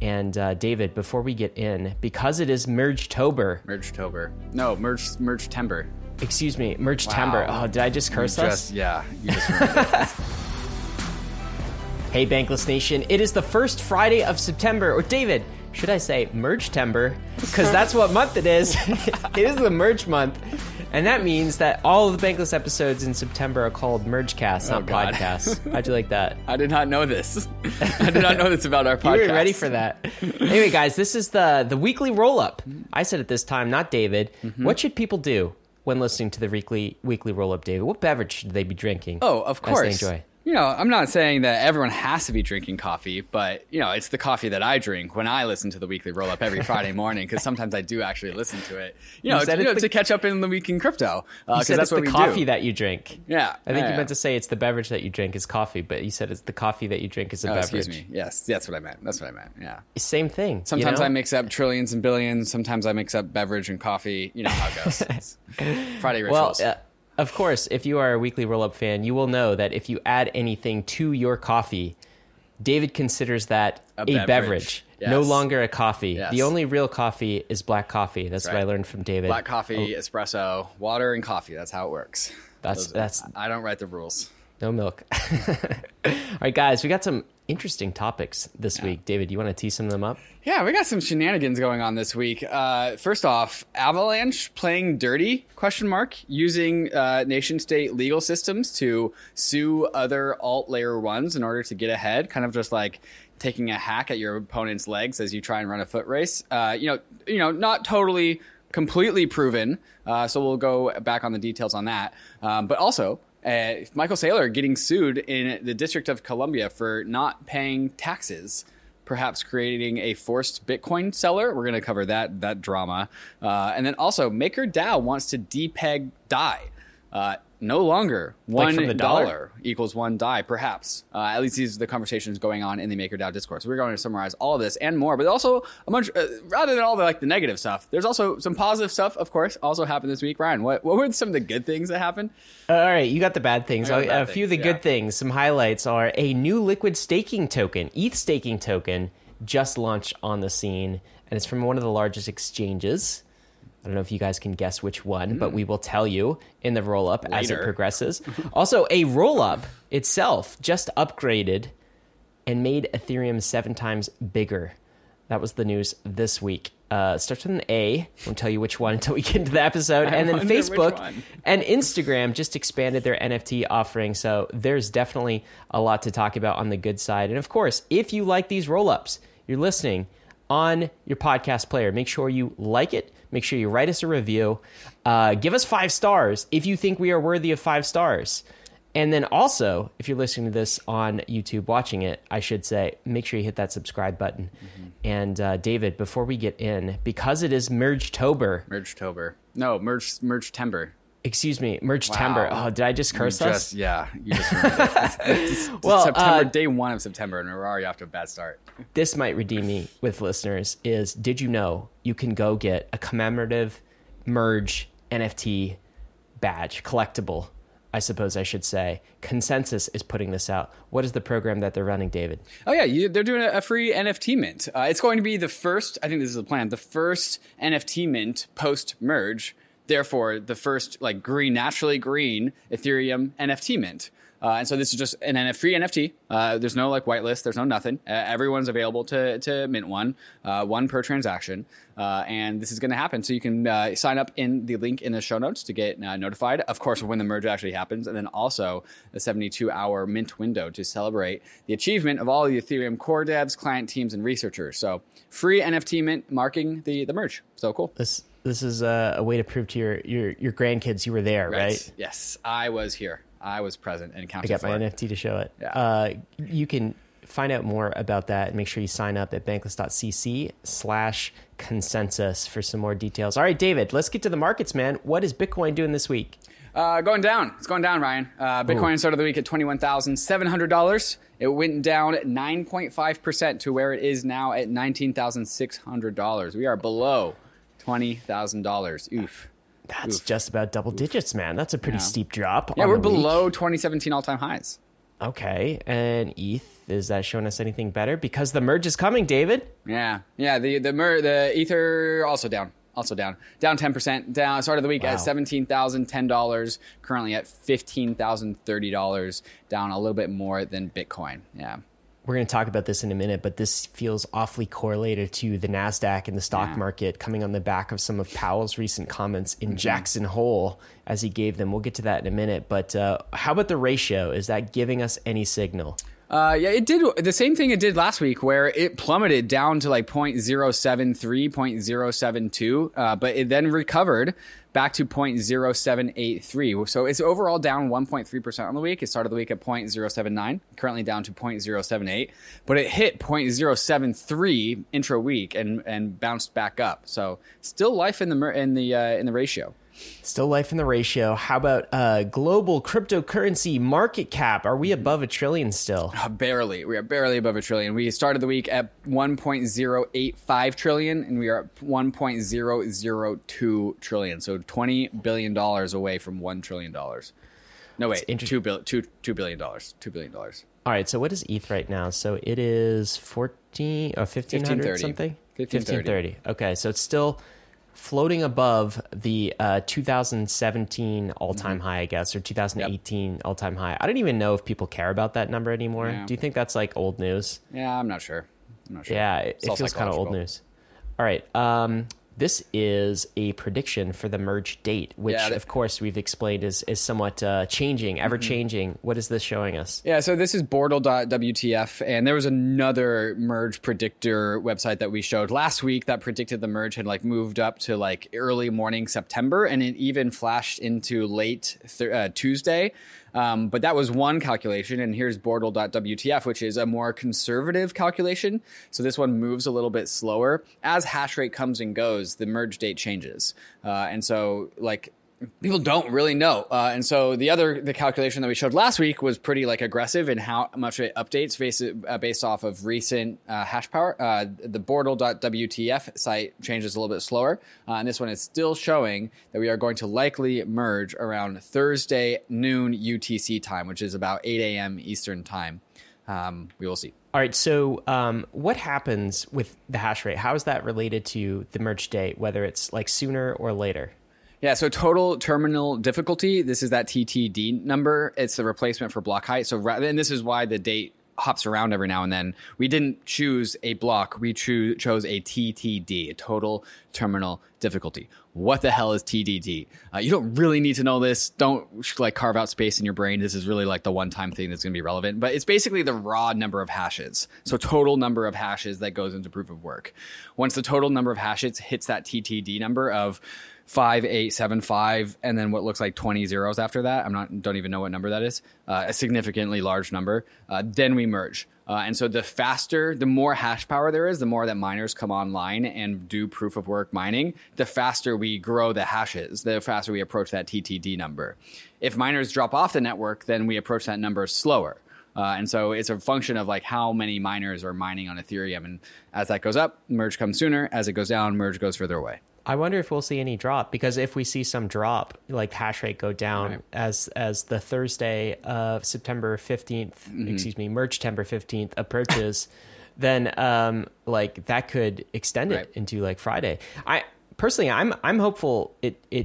And David, before we get in, because it is Merge-tober. No, Merge-tember. Excuse me, Merge-tember. Wow. Oh, did I just curse us? Yeah, you just remembered. Hey, Bankless Nation, it is the first Friday of September. Or David, should I say Merge-tember? Because that's what month it is. It is the Merge month. And that means that all of the Bankless episodes in September are called Mergecasts, not podcasts. How'd you like that? I did not know this. I did not know this about our podcast. You were ready for that. Anyway, guys, this is the weekly roll-up. I said it this time, not David. What should people do when listening to the weekly roll-up, David? What beverage should they be drinking? Oh, of course. As they enjoy? You know, I'm not saying that everyone has to be drinking coffee, but, you know, it's the coffee that I drink when I listen to the weekly roll-up every Friday morning, because sometimes I do actually listen to it. To catch up in the week in crypto. You said that's it's the coffee that you drink. Yeah. I think you meant to say it's the beverage that you drink is coffee, but you said it's the coffee that you drink is a beverage. Excuse me. Yes, that's what I meant. Yeah. Same thing. Sometimes I mix up trillions and billions. Sometimes I mix up beverage and coffee. You know how it goes. Friday rituals. Well, of course, if you are a weekly roll-up fan, you will know that if you add anything to your coffee, David considers that a beverage. Yes. No longer a coffee. Yes. The only real coffee is black coffee. That's what I learned from David. Black coffee, espresso, water, and coffee. That's how it works. That's I don't write the rules. No milk. All right, guys, we got some interesting topics this week. David, you want to tee some of them up? Yeah, we got some shenanigans going on this week. First off, Avalanche playing dirty, using nation-state legal systems to sue other alt layer ones in order to get ahead, kind of just like taking a hack at your opponent's legs as you try and run a foot race. Not totally completely proven, so we'll go back on the details on that. But also, Michael Saylor getting sued in the District of Columbia for not paying taxes, perhaps creating a forced Bitcoin seller. We're going to cover that drama. And then also, MakerDAO wants to depeg DAI. No longer $1 equals one DAI, perhaps. At least these are the conversations going on in the MakerDAO Discord. So we're going to summarize all of this and more, but also a bunch, rather than all the negative stuff, there's also some positive stuff, of course, also happened this week. Ryan, what were some of the good things that happened? All right, you got the bad things. A few of the good yeah. things, some highlights are a new liquid staking token, ETH staking token, just launched on the scene, and it's from one of the largest exchanges. I don't know if you guys can guess which one, but we will tell you in the roll-up as it progresses. Also, a roll-up itself just upgraded and made Ethereum 7 times bigger. That was the news this week. Starts with an A. Won't tell you which one until we get into the episode. And then Facebook and Instagram just expanded their NFT offering. So there's definitely a lot to talk about on the good side. And of course, if you like these roll-ups, you're listening on your podcast player, make sure you like it. Make sure you write us a review. Give us 5 stars if you think we are worthy of 5 stars. And then also, if you're listening to this on YouTube, watching it, I should say, make sure you hit that subscribe button. And David, before we get in, because it is Merge-tober. No, Merge-tember. Excuse me, Merge-tember. Wow. Oh, did I just curse us? Yeah, you just remembered. It's Well, September, day 1 of September, and we're already off to a bad start. This might redeem me with listeners is, did you know you can go get a commemorative Merge NFT badge, collectible, I suppose I should say. Consensus is putting this out. What is the program that they're running, David? Oh, yeah, they're doing a free NFT mint. It's going to be the first, I think this is the plan, the first NFT mint post-merge. Therefore, the first naturally green Ethereum NFT mint. And so this is just an free NFT. There's no whitelist. There's no nothing. Everyone's available to mint one per transaction. And this is going to happen. So you can sign up in the link in the show notes to get notified, of course, when the merge actually happens. And then also the 72-hour mint window to celebrate the achievement of all the Ethereum core devs, client teams, and researchers. So free NFT mint marking the merge. So cool. This is a way to prove to your grandkids you were there, right? Yes, I was here. I was present and counted. I got my NFT to show it. Yeah. You can find out more about that and make sure you sign up at bankless.cc/consensus for some more details. All right, David, let's get to the markets, man. What is Bitcoin doing this week? Going down. It's going down, Ryan. Bitcoin started the week at $21,700. It went down 9.5% to where it is now at $19,600. We are below $20,000. Oof. That's just about double digits, man. That's a pretty steep drop. Yeah, we're below 2017 all-time highs. Okay, and ETH, is that showing us anything better? Because the merge is coming, David. Yeah. The Ether also down. Down 10%. Down. Started the week at $17,010. Currently at $15,030. Down a little bit more than Bitcoin. Yeah. We're going to talk about this in a minute, but this feels awfully correlated to the NASDAQ and the stock market coming on the back of some of Powell's recent comments in Jackson Hole as he gave them. We'll get to that in a minute. But how about the ratio? Is that giving us any signal? It did the same thing it did last week, where it plummeted down to like 0.073, 0.072, but it then recovered back to 0.0783. So it's overall down 1.3% on the week. It started the week at 0.079, currently down to 0.078, but it hit 0.073 intra week and bounced back up. So still life in the ratio. Still life in the ratio. How about global cryptocurrency market cap? Are we above $1 trillion still? Barely. We are barely above $1 trillion. We started the week at 1.085 trillion, and we are at 1.002 trillion. So $20 billion away from $1 trillion. No, wait, $2 billion. $2 billion. All right, so what is ETH right now? So it is 1,500 something? 1530. Okay, so it's still floating above the 2017 all-time high, I guess, or 2018 all-time high. I don't even know if people care about that number anymore. Yeah. Do you think that's like old news? Yeah, I'm not sure. Yeah, it feels kind of old news. All right. This is a prediction for the merge date, which, of course, we've explained is somewhat changing, ever-changing. What is this showing us? Yeah, so this is Bortle.wtf, and there was another merge predictor website that we showed last week that predicted the merge had moved up to early morning September, and it even flashed into late Tuesday. But that was one calculation, and here's Bortle.wtf, which is a more conservative calculation. So this one moves a little bit slower. As hash rate comes and goes, the merge date changes. And so, people don't really know. And so the calculation that we showed last week was pretty aggressive in how much it updates based off of recent hash power. The Bortle.wtf site changes a little bit slower. And this one is still showing that we are going to likely merge around Thursday noon UTC time, which is about 8 a.m. Eastern time. We will see. All right. So what happens with the hash rate? How is that related to the merge date, whether it's sooner or later? Yeah, so total terminal difficulty, this is that TTD number. It's the replacement for block height. And this is why the date hops around every now and then. We didn't choose a block. We chose a TTD, a total terminal difficulty. What the hell is TDD? You don't really need to know this. Don't carve out space in your brain. This is really the one-time thing that's going to be relevant. But it's basically the raw number of hashes. So total number of hashes that goes into proof of work. Once the total number of hashes hits that TTD number of 5875, and then what looks like 20 zeros after that. Don't even know what number that is. A significantly large number. Then we merge. And so the more hash power there is, the more that miners come online and do proof of work mining, the faster we grow the hashes, the faster we approach that TTD number. If miners drop off the network, then we approach that number slower. And so it's a function of how many miners are mining on Ethereum. And as that goes up, merge comes sooner. As it goes down, merge goes further away. I wonder if we'll see any drop, because if we see some drop, hash rate go down as the Thursday of September 15th, merge September 15th approaches, then that could extend it into Friday. I'm hopeful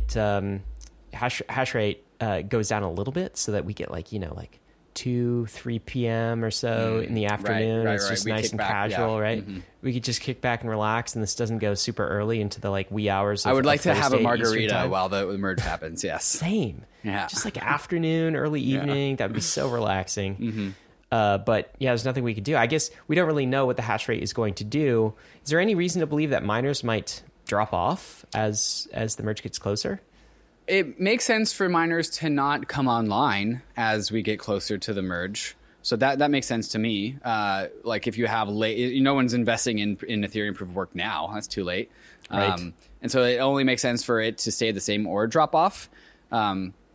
hash rate goes down a little bit so that we get 2-3 p.m. or so in the afternoon. It's just nice and casual, right? Mm-hmm. We could just kick back and relax, and this doesn't go super early into the wee hours. I would like to have a margarita while the merge happens. Yes, same. Yeah, just afternoon, early evening. That would be so relaxing. Mm-hmm. But yeah, there's nothing we could do. I guess we don't really know what the hash rate is going to do. Is there any reason to believe that miners might drop off as the merge gets closer? It makes sense for miners to not come online as we get closer to the merge. So that makes sense to me. If you have no one's investing in Ethereum proof of work now. That's too late. Right. And so it only makes sense for it to stay the same or drop off.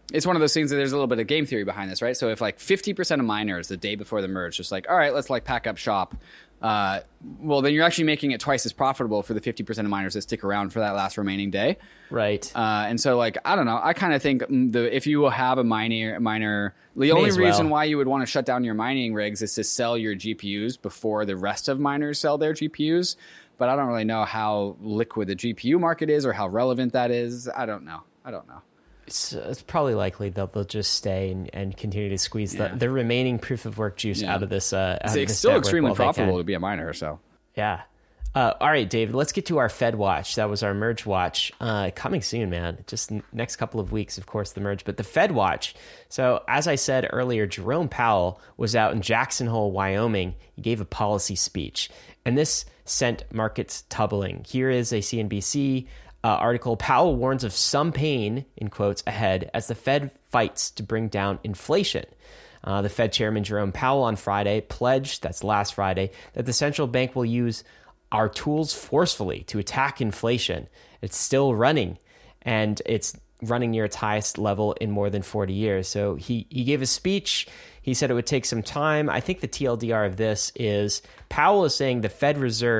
it's one of those things that there's a little bit of game theory behind this, right? So if like 50% of miners the day before the merge just like, all right, let's like pack up shop, well, then you're actually making it twice as profitable for the 50% of miners that stick around for that last remaining day. Right. And so, like, I don't know. I kind of think if you have a miner, the only reason why you would want to shut down your mining rigs is to sell your GPUs before the rest of miners sell their GPUs. But I don't really know how liquid the GPU market is or how relevant that is. I don't know. It's probably likely they'll just stay and continue to squeeze the remaining proof of work juice out of this. It's still extremely profitable to be a miner. So yeah. All right, David, let's get to our Fed watch. That was our merge watch. Coming soon, man. Just next couple of weeks, of course, the merge, but the Fed watch. So as I said earlier, Jerome Powell was out in Jackson Hole, Wyoming. He gave a policy speech, and this sent markets tumbling. Here is a CNBC article. Powell warns of some pain, in quotes, ahead as the Fed fights to bring down inflation. The Fed chairman, Jerome Powell, on Friday pledged, that's last Friday, that the central bank will use our tools forcefully to attack inflation. It's still running, and it's running near its highest level in more than 40 years. So he gave a speech. He said it would take some time. I think the TLDR of this is Powell is saying the Federal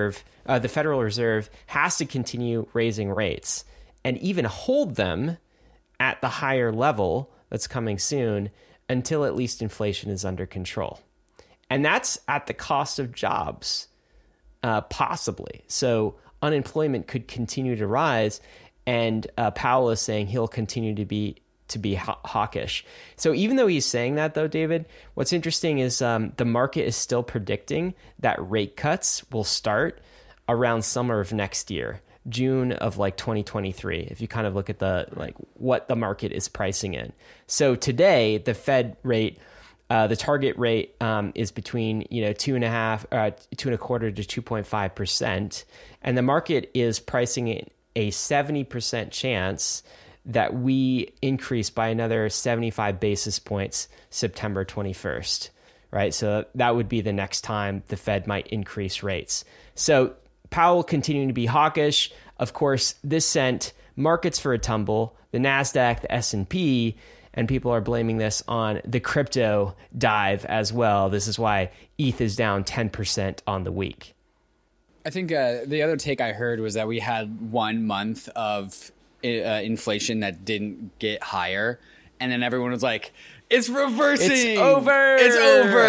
Reserve has to continue raising rates and even hold them at the higher level that's coming soon until at least inflation is under control. And that's at the cost of jobs. Possibly. So unemployment could continue to rise, and Powell is saying he'll continue to be hawkish. So even though he's saying that, though, David, what's interesting is the market is still predicting that rate cuts will start around summer of next year, June of like 2023. If you kind of look at what the market is pricing in. So today, the Fed rate. The target rate is between 2.25% to 2.5%, and the market is pricing in a 70% chance that we increase by another 75 basis points September 21st, right? So that would be the next time the Fed might increase rates. So Powell continuing to be hawkish. Of course, this sent markets for a tumble. The NASDAQ, the S&P. And people are blaming this on the crypto dive as well. This is why ETH is down 10% on the week. I think the other take I heard was that we had 1 month of inflation that didn't get higher. And then everyone was like, it's reversing. It's over. It's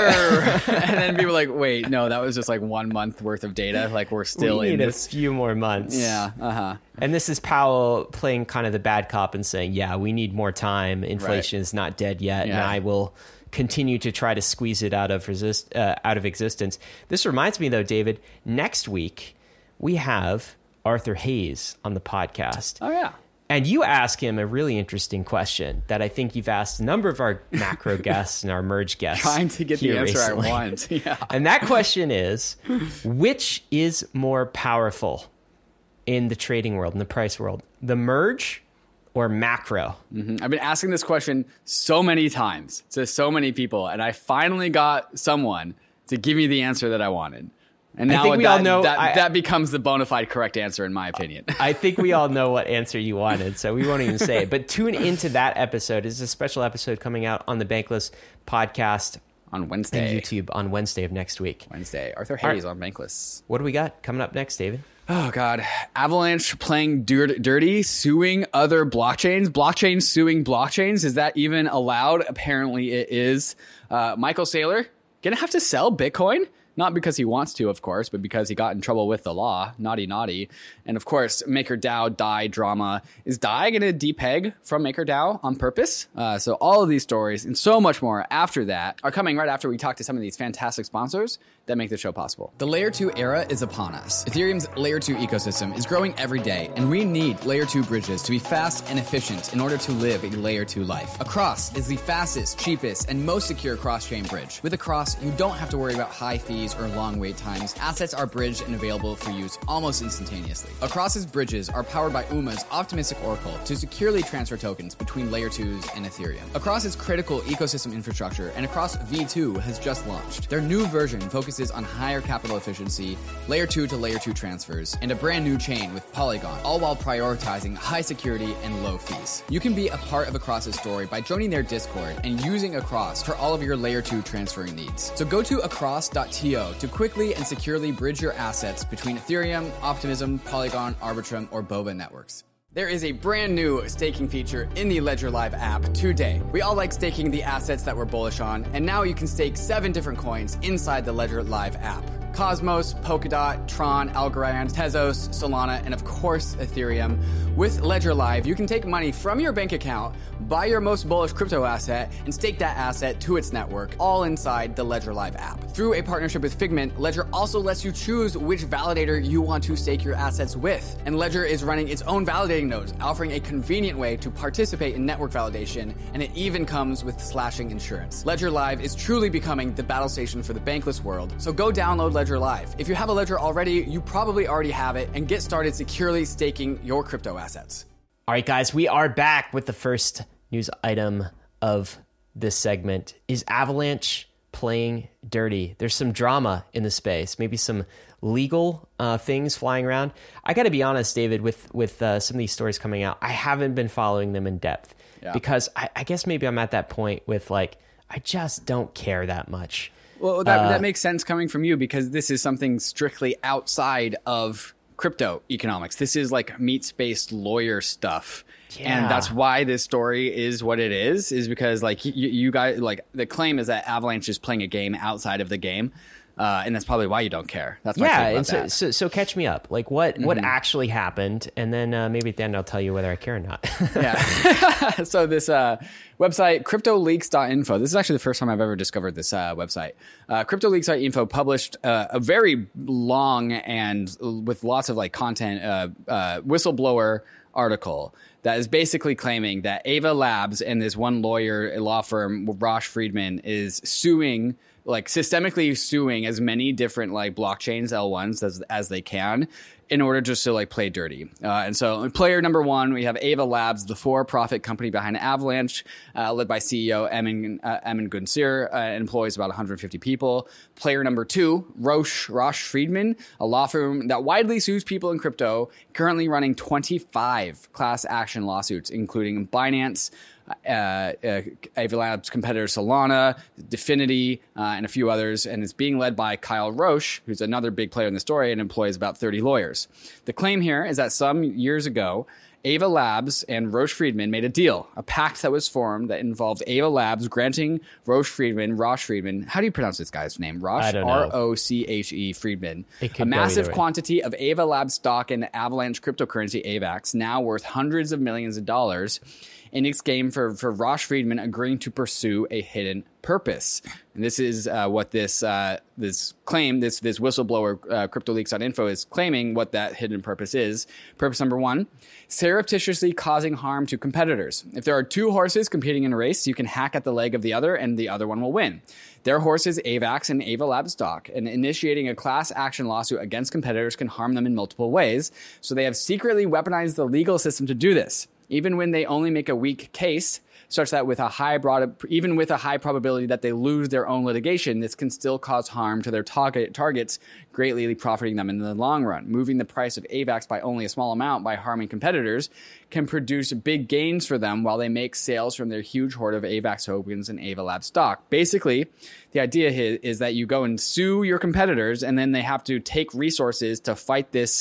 over. And then people were like, wait, no, that was just like 1 month worth of data. Like we're still in this. A few more months. Yeah. Uh-huh. And this is Powell playing kind of the bad cop and saying, yeah, we need more time. Inflation is not dead yet. Yeah. And I will continue to try to squeeze it out of existence. This reminds me, though, David, next week we have Arthur Hayes on the podcast. Oh, yeah. And you ask him a really interesting question that I think you've asked a number of our macro guests and our merge guests. Trying to get the answer recently. I want. Yeah. And that question is, which is more powerful in the trading world, in the price world, the merge or macro? Mm-hmm. I've been asking this question so many times to so many people, and I finally got someone to give me the answer that I wanted. And now that becomes the bona fide correct answer, in my opinion. I think we all know what answer you wanted, so we won't even say it. But tune into that episode. It's a special episode coming out on the Bankless podcast on Wednesday. And YouTube on Wednesday of next week. Wednesday. Arthur Hayes on Bankless. What do we got coming up next, David? Oh, God. Avalanche playing dirty, suing other blockchains. Blockchains suing blockchains. Is that even allowed? Apparently it is. Michael Saylor going to have to sell Bitcoin. Not because he wants to, of course, but because he got in trouble with the law. Naughty. And of course, MakerDAO DAI drama. Is DAI going to depeg from MakerDAO on purpose? So all of these stories and so much more after that are coming right after we talk to some of these fantastic sponsors that make the show possible. The Layer 2 era is upon us. Ethereum's Layer 2 ecosystem is growing every day, and we need Layer 2 bridges to be fast and efficient in order to live a Layer 2 life. Across is the fastest, cheapest, and most secure cross-chain bridge. With Across, you don't have to worry about high fees or long wait times. Assets are bridged and available for use almost instantaneously. Across's bridges are powered by UMA's optimistic oracle to securely transfer tokens between Layer 2s and Ethereum. Across is critical ecosystem infrastructure, and Across V2 has just launched. Their new version focuses focuses on higher capital efficiency, layer 2 to layer 2 transfers, and a brand new chain with Polygon, all while prioritizing high security and low fees. You can be a part of Across's story by joining their Discord and using Across for all of your layer 2 transferring needs. So go to across.to to quickly and securely bridge your assets between Ethereum, Optimism, Polygon, Arbitrum, or Boba networks. There is a brand new staking feature in the Ledger Live app today. We all like staking the assets that we're bullish on, and now you can stake 7 different coins inside the Ledger Live app. Cosmos, Polkadot, Tron, Algorand, Tezos, Solana, and of course Ethereum. With Ledger Live, you can take money from your bank account, buy your most bullish crypto asset, and stake that asset to its network, all inside the Ledger Live app. Through a partnership with Figment, Ledger also lets you choose which validator you want to stake your assets with. And Ledger is running its own validating nodes, offering a convenient way to participate in network validation, and it even comes with slashing insurance. Ledger Live is truly becoming the battle station for the bankless world, so go download Ledger Live. If you have a Ledger already, you probably already have it, and get started securely staking your crypto assets. All right, guys, we are back with the first news item of this segment. Is Avalanche playing dirty? There's some drama in the space, maybe some legal things flying around. I got to be honest, David, with some of these stories coming out, I haven't been following them in depth because I guess maybe I'm at that point with like, I just don't care that much. Well, that makes sense coming from you because this is something strictly outside of crypto economics. This is like meat-based lawyer stuff. Yeah. And that's why this story is what it is because like you guys, like the claim is that Avalanche is playing a game outside of the game. And that's probably why you don't care. That's my take about that. So catch me up. Like what actually happened, and then maybe at the end I'll tell you whether I care or not. Yeah. So this website, CryptoLeaks.info. This is actually the first time I've ever discovered this website. CryptoLeaks.info published a very long and with lots of like content whistleblower article that is basically claiming that Ava Labs and this one lawyer law firm, Rosh Friedman, is suing. Like systemically suing as many different like blockchains L1s as they can in order just to like play dirty. And so player number 1, we have Ava Labs, the for-profit company behind Avalanche, led by CEO Emin Gunser, employs about 150 people. Player number 2, Rosh Friedman, a law firm that widely sues people in crypto, currently running 25 class action lawsuits, including Binance, Ava Labs competitor Solana, Definity, and a few others, and it's being led by Kyle Roche, who's another big player in the story and employs about 30 lawyers. The claim here is that some years ago, Ava Labs and Roche Friedman made a deal, a pact that was formed that involved Ava Labs granting Roche Friedman, how do you pronounce this guy's name? Roche? R-O-C-H-E Friedman. A massive quantity of Ava Labs stock in Avalanche cryptocurrency AVAX, now worth hundreds of millions of dollars, in exchange for Rosh Friedman agreeing to pursue a hidden purpose. And this is what this claim, this whistleblower, CryptoLeaks.info, is claiming what that hidden purpose is. Purpose number 1, surreptitiously causing harm to competitors. If there are 2 horses competing in a race, you can hack at the leg of the other and the other one will win. Their horses, AVAX and Ava Labs stock, and initiating a class action lawsuit against competitors can harm them in multiple ways. So they have secretly weaponized the legal system to do this. Even when they only make a weak case, such that even with a high probability that they lose their own litigation, this can still cause harm to their targets, greatly profiting them in the long run. Moving the price of AVAX by only a small amount by harming competitors can produce big gains for them while they make sales from their huge hoard of AVAX tokens and Ava Lab stock. Basically, the idea here is that you go and sue your competitors, and then they have to take resources to fight this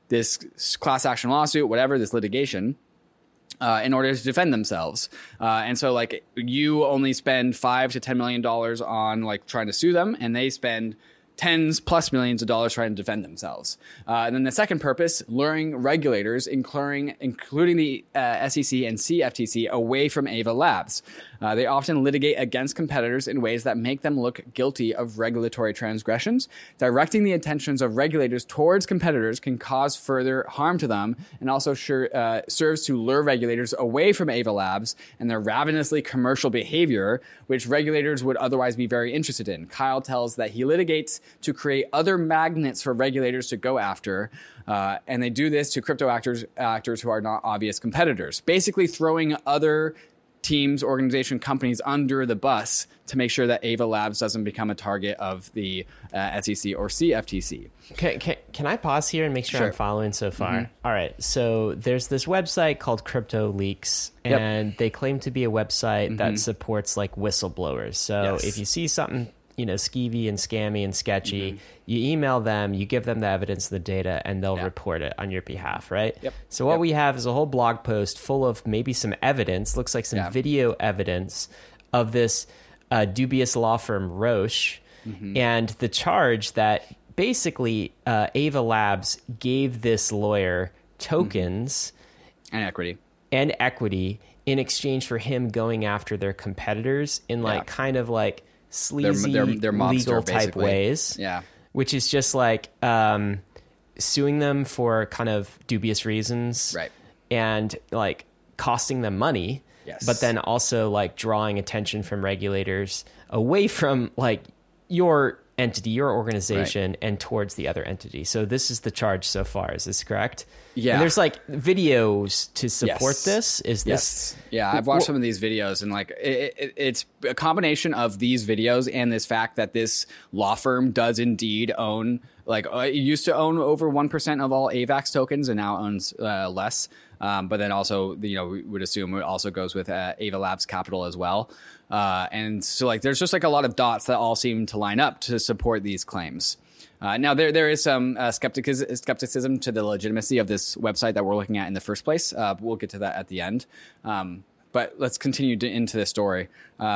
class action lawsuit, whatever, this litigation, in order to defend themselves. And so like you only spend $5 to $10 million on like trying to sue them, and they spend tens plus millions of dollars trying to defend themselves. And then the second purpose, luring regulators, including the SEC and CFTC, away from Ava Labs. They often litigate against competitors in ways that make them look guilty of regulatory transgressions. Directing the attentions of regulators towards competitors can cause further harm to them, and also serves to lure regulators away from Ava Labs and their ravenously commercial behavior, which regulators would otherwise be very interested in. Kyle tells that he litigates to create other magnets for regulators to go after, and they do this to crypto actors who are not obvious competitors, basically throwing other teams, organization, companies under the bus to make sure that Ava Labs doesn't become a target of the SEC or CFTC. Can I pause here and make sure I'm following so far? All right. So there's this website called Crypto Leaks, and they claim to be a website that supports like whistleblowers. So if you see something, skeevy and scammy and sketchy, you email them, you give them the evidence, the data, and they'll report it on your behalf, right? So what we have is a whole blog post full of maybe some evidence, looks like some video evidence of this dubious law firm Roche, and the charge that basically Ava Labs gave this lawyer tokens and equity in exchange for him going after their competitors in kind of like sleazy their monster, legal type ways, which is just like suing them for kind of dubious reasons, right, and like costing them money, but then also like drawing attention from regulators away from like your entity, your organization, and towards the other entity. So this is the charge so far. Is this correct? Yeah. And there's like videos to support this. Is this? Yeah, I've watched some of these videos, and like it's a combination of these videos and this fact that this law firm does indeed own, like it used to own over 1% of all AVAX tokens and now owns less. But then also, we would assume it also goes with Ava Labs Capital as well. And so like there's just like a lot of dots that all seem to line up to support these claims. Now, there is some skepticism to the legitimacy of this website that we're looking at in the first place. We'll get to that at the end. But let's continue into the story.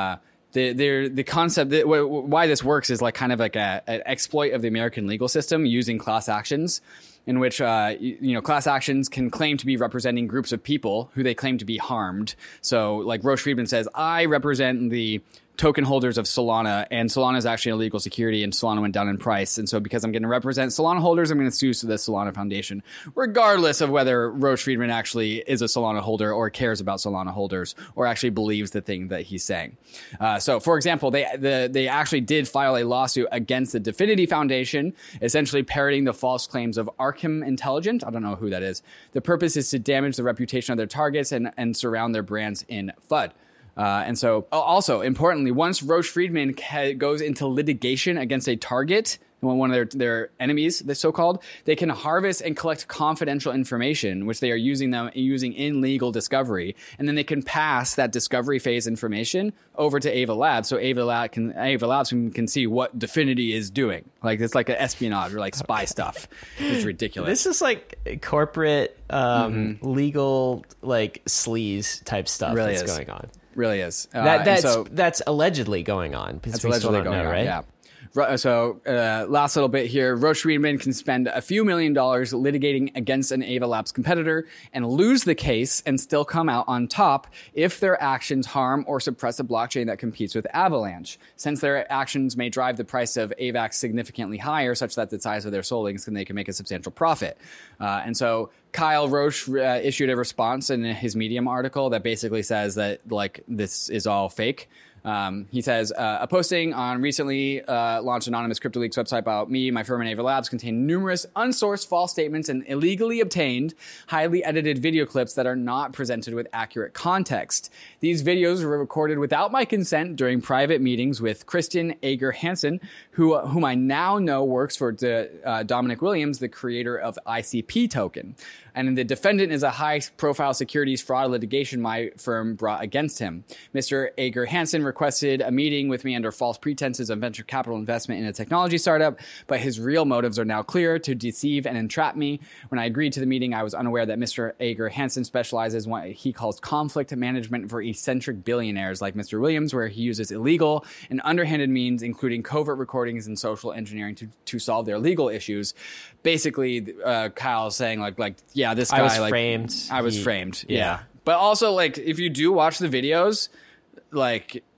The concept that why this works is like kind of like an exploit of the American legal system using class actions, in which class actions can claim to be representing groups of people who they claim to be harmed. So like Roche Friedman says, I represent the token holders of Solana, and Solana is actually a legal security, and Solana went down in price. And so because I'm going to represent Solana holders, I'm going to sue the Solana Foundation, regardless of whether Roche Friedman actually is a Solana holder or cares about Solana holders or actually believes the thing that he's saying. So, for example, they actually did file a lawsuit against the Dfinity Foundation, essentially parroting the false claims of Arkham Intelligent. I don't know who that is. The purpose is to damage the reputation of their targets and surround their brands in FUD. And so also importantly, once Roche Friedman goes into litigation against a target, one of their enemies, the so-called, they can harvest and collect confidential information, which they are using in legal discovery. And then they can pass that discovery phase information over to Ava Labs. So Ava Labs can see what Dfinity is doing. Like it's like an espionage or like spy stuff. It's ridiculous. This is like corporate, legal, like sleaze type stuff that's going on. Really is. That's allegedly going on. That's allegedly going on, yeah. So last little bit here, Roche Friedman can spend a few $1 million litigating against an Ava Labs competitor and lose the case and still come out on top if their actions harm or suppress a blockchain that competes with Avalanche. Since their actions may drive the price of AVAX significantly higher, such that the size of their holdings they can make a substantial profit. And so Kyle Roche issued a response in his Medium article that basically says that like this is all fake. He says, a posting on recently launched anonymous CryptoLeaks website about me, my firm, and Ava Labs contain numerous unsourced false statements and illegally obtained, highly edited video clips that are not presented with accurate context. These videos were recorded without my consent during private meetings with Kristen Ager Hansen, whom I now know works for Dominic Williams, the creator of ICP token. And the defendant is a high-profile securities fraud litigation my firm brought against him. Mr. Ager Hansen requested a meeting with me under false pretenses of venture capital investment in a technology startup, but his real motives are now clear: to deceive and entrap me. When I agreed to the meeting, I was unaware that Mr. Ager Hansen specializes in what he calls conflict management for eccentric billionaires like Mr. Williams, where he uses illegal and underhanded means, including covert recordings and social engineering to solve their legal issues. Basically, Kyle's saying yeah, this guy, I was framed. Yeah. But also, like, if you do watch the videos, like,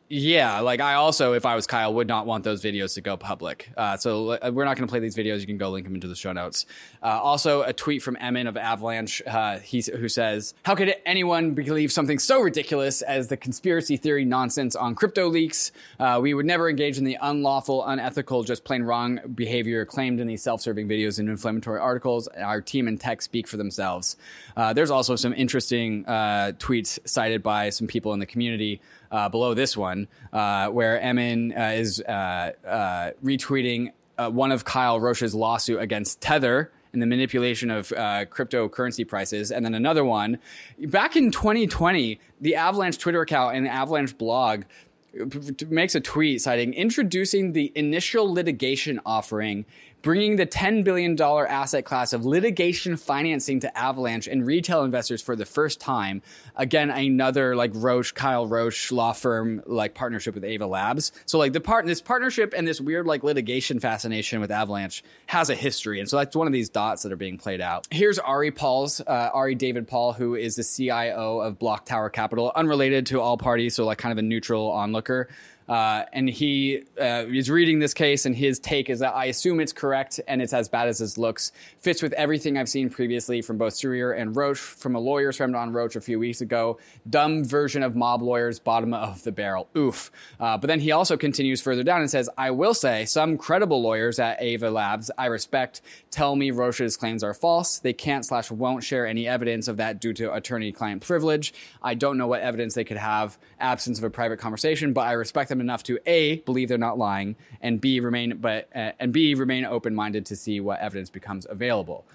Yeah, like I also, if I was Kyle, would not want those videos to go public. So we're not going to play these videos. You can go link them into the show notes. Also, a tweet from Emin of Avalanche, who says, "How could anyone believe something so ridiculous as the conspiracy theory nonsense on crypto leaks? We would never engage in the unlawful, unethical, just plain wrong behavior claimed in these self-serving videos and inflammatory articles. Our team and tech speak for themselves." There's also some interesting tweets cited by some people in the community below this one, where Emin is retweeting one of Kyle Roche's lawsuit against Tether and the manipulation of cryptocurrency prices. And then another one, back in 2020, the Avalanche Twitter account and the Avalanche blog makes a tweet citing introducing the initial litigation offering, bringing the $10 billion asset class of litigation financing to Avalanche and retail investors for the first time. Again, another like Kyle Roche law firm, like partnership with Ava Labs. So like this partnership and this weird like litigation fascination with Avalanche has a history. And so that's one of these dots that are being played out. Here's Ari David Paul, who is the CIO of Block Tower Capital, unrelated to all parties. So like kind of a neutral onlooker. And he is reading this case, and his take is that I assume it's correct and it's as bad as it looks. Fits with everything I've seen previously from both Surier and Roche, from a lawyer's friend on Roche a few weeks ago. Dumb version of mob lawyers, bottom of the barrel. Oof. But then he also continues further down and says, I will say some credible lawyers at Ava Labs I respect tell me Roche's claims are false. They can't/won't share any evidence of that due to attorney-client privilege. I don't know what evidence they could have, absence of a private conversation, but I respect them enough to A, believe they're not lying, and B, remain open-minded to see what evidence becomes available.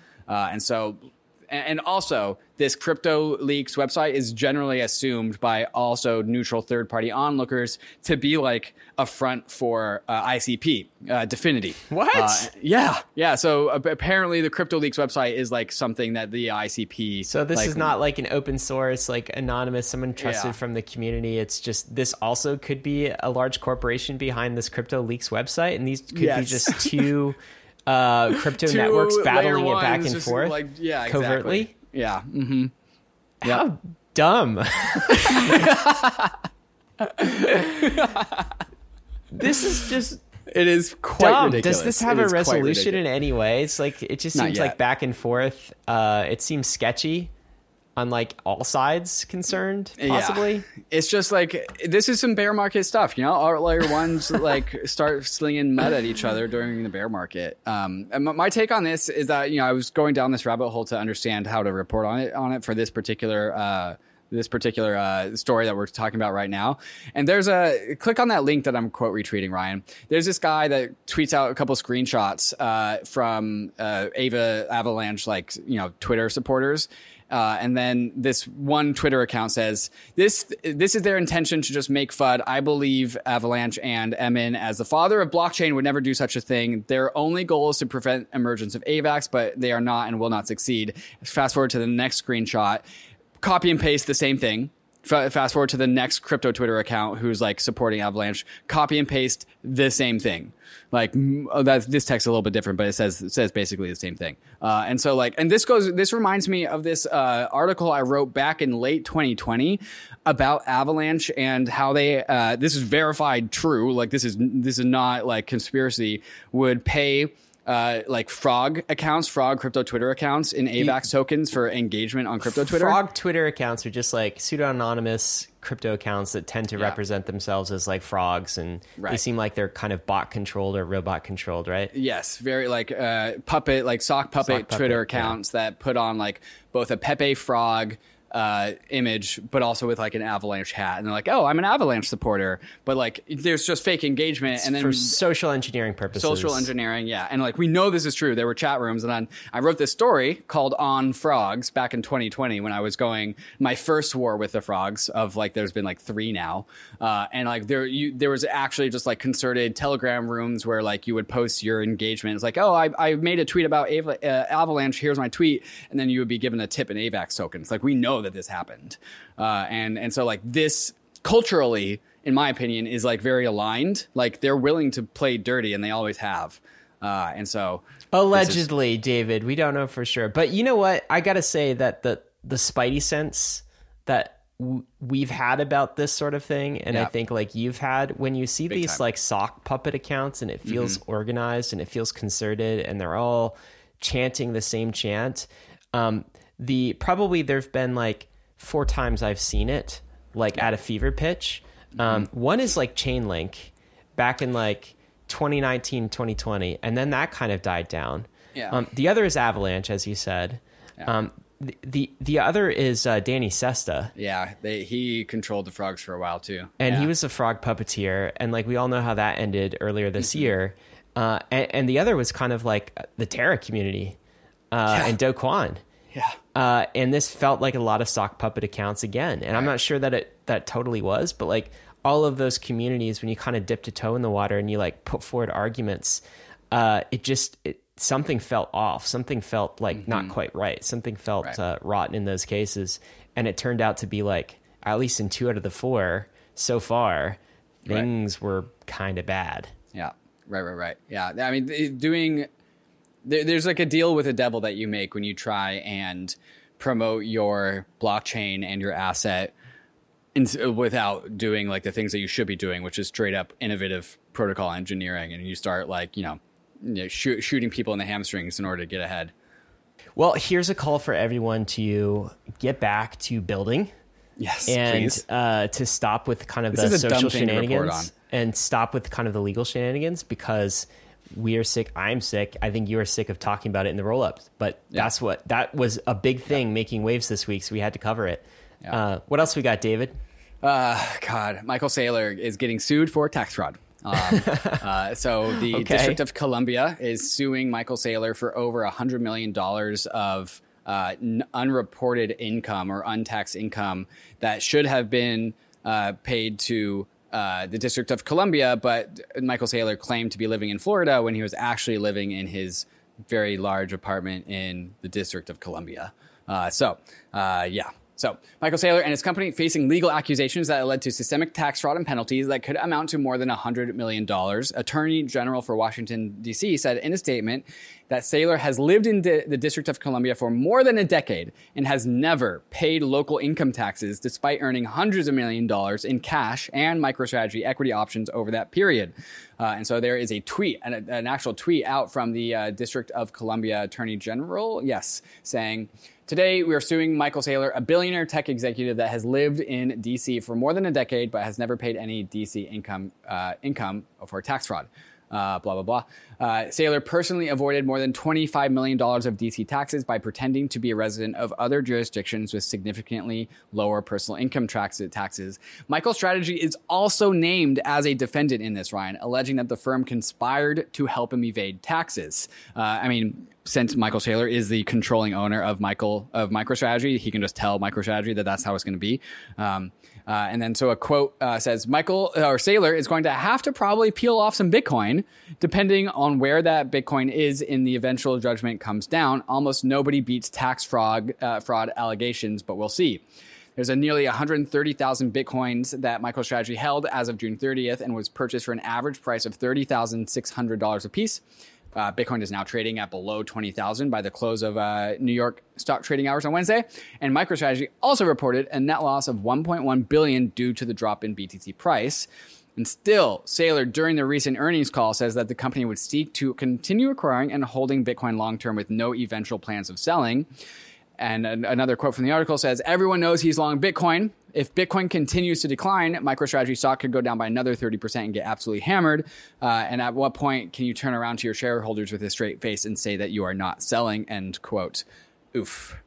And also, this Crypto Leaks website is generally assumed by also neutral third-party onlookers to be like a front for ICP, Dfinity. What? Yeah. So apparently, the Crypto Leaks website is like something that the ICP. So this is not like an open source, like anonymous, someone trusted from the community. It's just this also could be a large corporation behind this Crypto Leaks website, and these could be just two. Crypto networks battling it back and forth, covertly. Exactly. Yeah. Mm-hmm. How dumb! This is just. It is quite dumb. ridiculous. Does this have a resolution in any way? It's like it just seems like back and forth. It seems sketchy. On like all sides concerned, possibly. Yeah. It's just like this is some bear market stuff, Art layer ones like start slinging mud at each other during the bear market. And my take on this is that I was going down this rabbit hole to understand how to report on it for this particular story that we're talking about right now. And there's click on that link that I'm quote retweeting, Ryan. There's this guy that tweets out a couple screenshots from Avalanche, Twitter supporters. And then this one Twitter account says, this is their intention to just make FUD. I believe Avalanche and Emin, as the father of blockchain, would never do such a thing. Their only goal is to prevent emergence of AVAX, but they are not and will not succeed. Fast forward to the next screenshot. Copy and paste the same thing. Fast forward to the next crypto Twitter account who's like supporting Avalanche. Copy and paste the same thing. Like this text is a little bit different, but it says basically the same thing. And this reminds me of this article I wrote back in late 2020 about Avalanche and how they this is verified true. Like this is not like conspiracy. Would pay Frog crypto Twitter accounts in AVAX tokens for engagement on crypto Twitter. Frog Twitter accounts are just like pseudo-anonymous crypto accounts that tend to represent themselves as like frogs, and they seem like they're kind of bot controlled or robot controlled, right? Yes, very like puppet, like sock puppet Twitter accounts that put on like both a Pepe Frog image, but also with like an Avalanche hat, and they're like, "Oh, I'm an Avalanche supporter," but like there's just fake engagement, and then for social engineering purposes. Social engineering, yeah, and like we know this is true. There were chat rooms, and then I wrote this story called "On Frogs" back in 2020 when I was going my first war with the frogs. Of like, there's been like 3 now, and like there was actually just like concerted Telegram rooms where like you would post your engagement. It's like, "Oh, I made a tweet about Avalanche. Here's my tweet," and then you would be given a tip in AVAX tokens. Like we know that this happened, and so like this culturally, in my opinion, is like very aligned. Like they're willing to play dirty, and they always have. And so allegedly, David, we don't know for sure, but you know what? I gotta say that the spidey sense that we've had about this sort of thing, and I think like you've had, when you see Big these time. like sock puppet accounts and it feels organized and it feels concerted and they're all chanting the same chant. Probably there've been like 4 times I've seen it like at a fever pitch. One is like Chainlink back in like 2019, 2020, and then that kind of died down. The other is Avalanche, as you said. The other is Danny Sesta. Yeah, he controlled the frogs for a while too, and he was a frog puppeteer, and like we all know how that ended earlier this year. And the other was kind of like the Terra community and Do Kwon. And this felt like a lot of sock puppet accounts again, and I'm not sure that that totally was, but like all of those communities, when you kind of dipped a toe in the water and you like put forward arguments, something felt off. Something felt like not quite right. Something felt rotten in those cases. And it turned out to be like, at least in 2 out of the 4 so far, things were kind of bad. Yeah. Right. Yeah. I mean, there's like a deal with the devil that you make when you try and promote your blockchain and your asset without doing like the things that you should be doing, which is straight up innovative protocol engineering. And you start like, shooting people in the hamstrings in order to get ahead. Well, here's a call for everyone to get back to building. Yes, and please. To stop with kind of the social shenanigans and stop with kind of the legal shenanigans, because we are sick. I'm sick. I think you are sick of talking about it in the roll-ups, but that was a big thing making waves this week, so we had to cover it. What else we got, David? God, Michael Saylor is getting sued for tax fraud. So the District of Columbia is suing Michael Saylor for over $100 million of unreported income or untaxed income that should have been paid to the District of Columbia, but Michael Saylor claimed to be living in Florida when he was actually living in his very large apartment in the District of Columbia. So Michael Saylor and his company facing legal accusations that led to systemic tax fraud and penalties that could amount to more than $100 million. Attorney General for Washington, D.C. said in a statement that Saylor has lived in the District of Columbia for more than a decade and has never paid local income taxes despite earning hundreds of millions of dollars in cash and MicroStrategy equity options over that period. And so there is a tweet, an actual tweet out from the District of Columbia Attorney General, saying, "Today, we are suing Michael Saylor, a billionaire tech executive that has lived in D.C. for more than a decade but has never paid any D.C. income for tax fraud." Blah, blah, blah. Saylor personally avoided more than $25 million of D.C. taxes by pretending to be a resident of other jurisdictions with significantly lower personal income taxes. MicroStrategy is also named as a defendant in this, Ryan, alleging that the firm conspired to help him evade taxes. Since Michael Saylor is the controlling owner of MicroStrategy, he can just tell MicroStrategy that that's how it's going to be. And then so a quote says, Saylor is going to have to probably peel off some Bitcoin, depending on where that Bitcoin is in the eventual judgment comes down. Almost nobody beats tax fraud allegations, but we'll see. There's a nearly 130,000 Bitcoins that MicroStrategy held as of June 30th and was purchased for an average price of $30,600 a piece. Bitcoin is now trading at below 20,000 by the close of New York stock trading hours on Wednesday. And MicroStrategy also reported a net loss of $1.1 billion due to the drop in BTC price. And still, Saylor, during the recent earnings call, says that the company would seek to continue acquiring and holding Bitcoin long-term with no eventual plans of selling. And another quote from the article says, "Everyone knows he's long Bitcoin. If Bitcoin continues to decline, MicroStrategy stock could go down by another 30% and get absolutely hammered. And at what point can you turn around to your shareholders with a straight face and say that you are not selling?" End quote. Oof.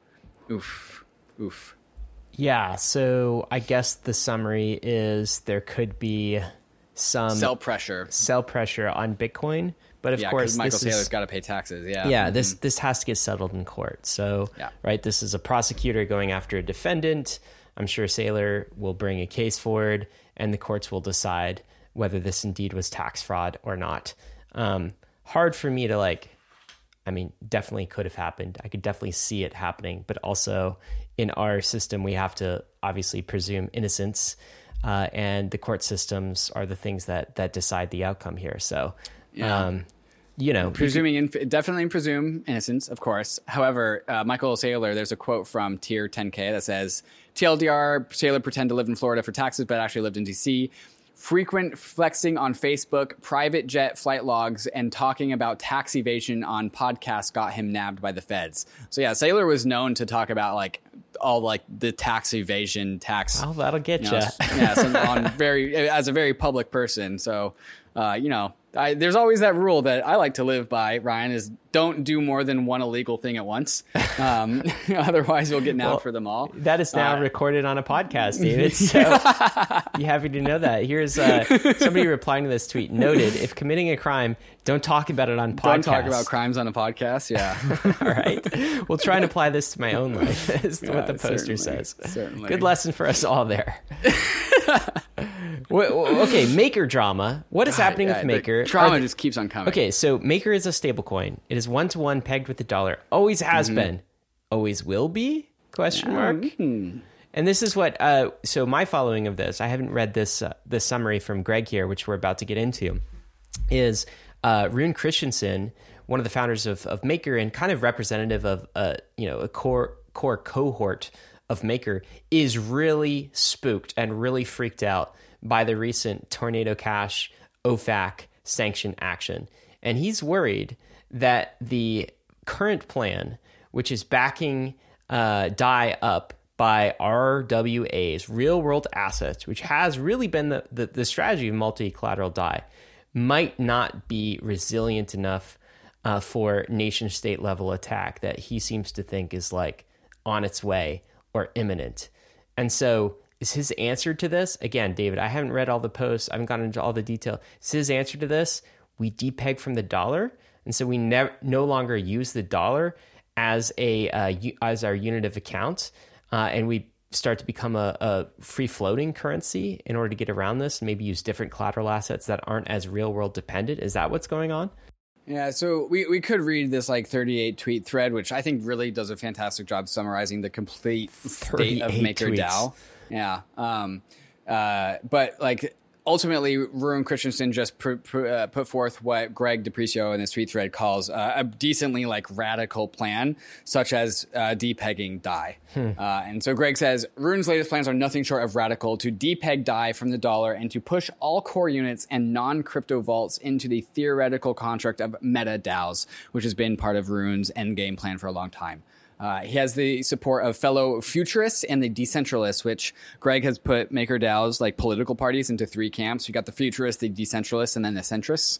Yeah, so I guess the summary is there could be some sell pressure on Bitcoin. But of course, Michael Saylor's got to pay taxes. This has to get settled in court. So, this is a prosecutor going after a defendant. I'm sure Saylor will bring a case forward, and the courts will decide whether this indeed was tax fraud or not. Hard for me to definitely could have happened. I could definitely see it happening, but also in our system, we have to obviously presume innocence, and the court systems are the things that decide the outcome here. So, you know, definitely presume innocence, of course. However, Michael Saylor, there's a quote from Tier 10K that says, TLDR, Saylor pretend to live in Florida for taxes, but actually lived in DC. Frequent flexing on Facebook, private jet flight logs, and talking about tax evasion on podcasts got him nabbed by the feds. So yeah, Saylor was known to talk about like all like the tax evasion, tax. Oh, that'll get you. Yeah, as a very public person. So, there's always that rule that I like to live by, Ryan, is don't do more than one illegal thing at once. Otherwise, you'll get nabbed for them all. That is now recorded on a podcast, David. So you happy to know that. Here's somebody replying to this tweet. Noted, if committing a crime, don't talk about it on podcasts. Don't talk about crimes on a podcast, yeah. All right. We'll try and apply this to my own life, is what the poster says. Certainly. Good lesson for us all there. Okay, Maker drama. What is happening with Maker? Drama just keeps on coming. Okay, so Maker is a stablecoin. It is 1-to-1 pegged with the dollar. Always has been. Always will be? Question mark. And this is what. So my following of this, I haven't read this summary from Greg here, which we're about to get into, is Rune Christensen, one of the founders of Maker and kind of representative of a core cohort of Maker, is really spooked and really freaked out by the recent Tornado Cash OFAC sanction action. And he's worried that the current plan, which is backing DAI up by RWAs, real world assets, which has really been the strategy of multi-collateral DAI, might not be resilient enough for nation state level attack that he seems to think is like on its way or imminent. And so is his answer to this, again, David, I haven't read all the posts, I haven't gotten into all the detail. Is his answer to this, we depeg from the dollar, and so we no longer use the dollar as as our unit of account, and we start to become a free floating currency in order to get around this, and maybe use different collateral assets that aren't as real world dependent? Is that what's going on? Yeah, so we could read this like 38 tweet thread, which I think really does a fantastic job summarizing the complete state of MakerDAO. Yeah. But like ultimately, Rune Christensen just put forth what Greg DePricio in this tweet thread calls a decently like radical plan, such as depegging DAI. And so Greg says, Rune's latest plans are nothing short of radical to depeg DAI from the dollar and to push all core units and non-crypto vaults into the theoretical construct of MetaDAOs, which has been part of Rune's endgame plan for a long time. He has the support of fellow futurists and the decentralists, which Greg has put MakerDAO's like political parties into three camps. You got the futurists, the decentralists, and then the centrists.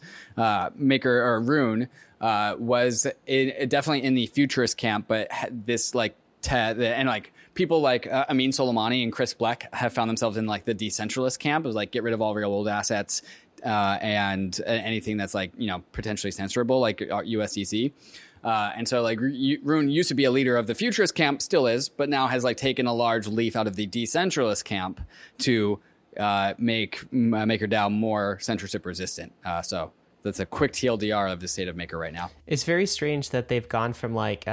Rune was definitely in the futurist camp, but this like and like people like Amin Soleimani and Chris Bleck have found themselves in like the decentralist camp. It was like get rid of all real world assets and anything that's like potentially censorable, like USDC. And so like Rune used to be a leader of the futurist camp, still is, but now has like taken a large leaf out of the decentralist camp to make MakerDAO more censorship resistant. So that's a quick TLDR of the state of Maker right now. It's very strange that they've gone from like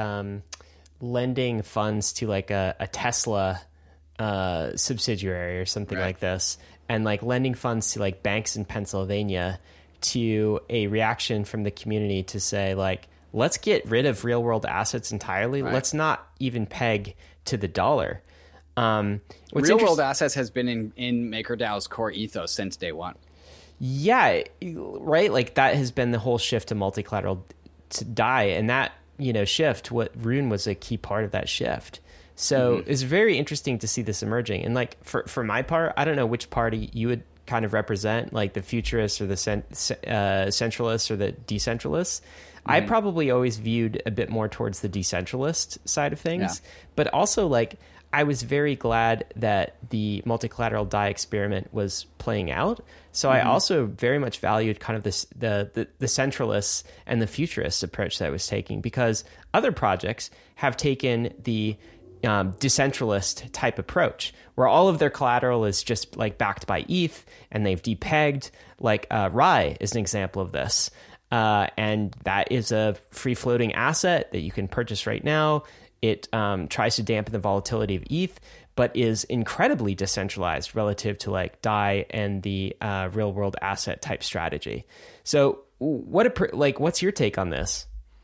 lending funds to like a Tesla subsidiary or something like this, and like lending funds to like banks in Pennsylvania, to a reaction from the community to say like, let's get rid of real world assets entirely. Right. Let's not even peg to the dollar. Real world assets has been in MakerDAO's core ethos since day one. Yeah, right. Like that has been the whole shift to multi-collateral to DAI, and that shift, what Rune was a key part of that shift. So it's very interesting to see this emerging. And like for my part, I don't know which party you would kind of represent, like the futurists or the centralists or the decentralists. I probably always viewed a bit more towards the decentralist side of things, but also like I was very glad that the multi-collateral DAI experiment was playing out. So I also very much valued kind of the centralists and the futurist approach that I was taking, because other projects have taken the decentralist type approach where all of their collateral is just like backed by ETH and they've depegged. Like Rye is an example of this. And that is a free floating asset that you can purchase right now. It tries to dampen the volatility of ETH, but is incredibly decentralized relative to like DAI and the real world asset type strategy. So what's your take on this?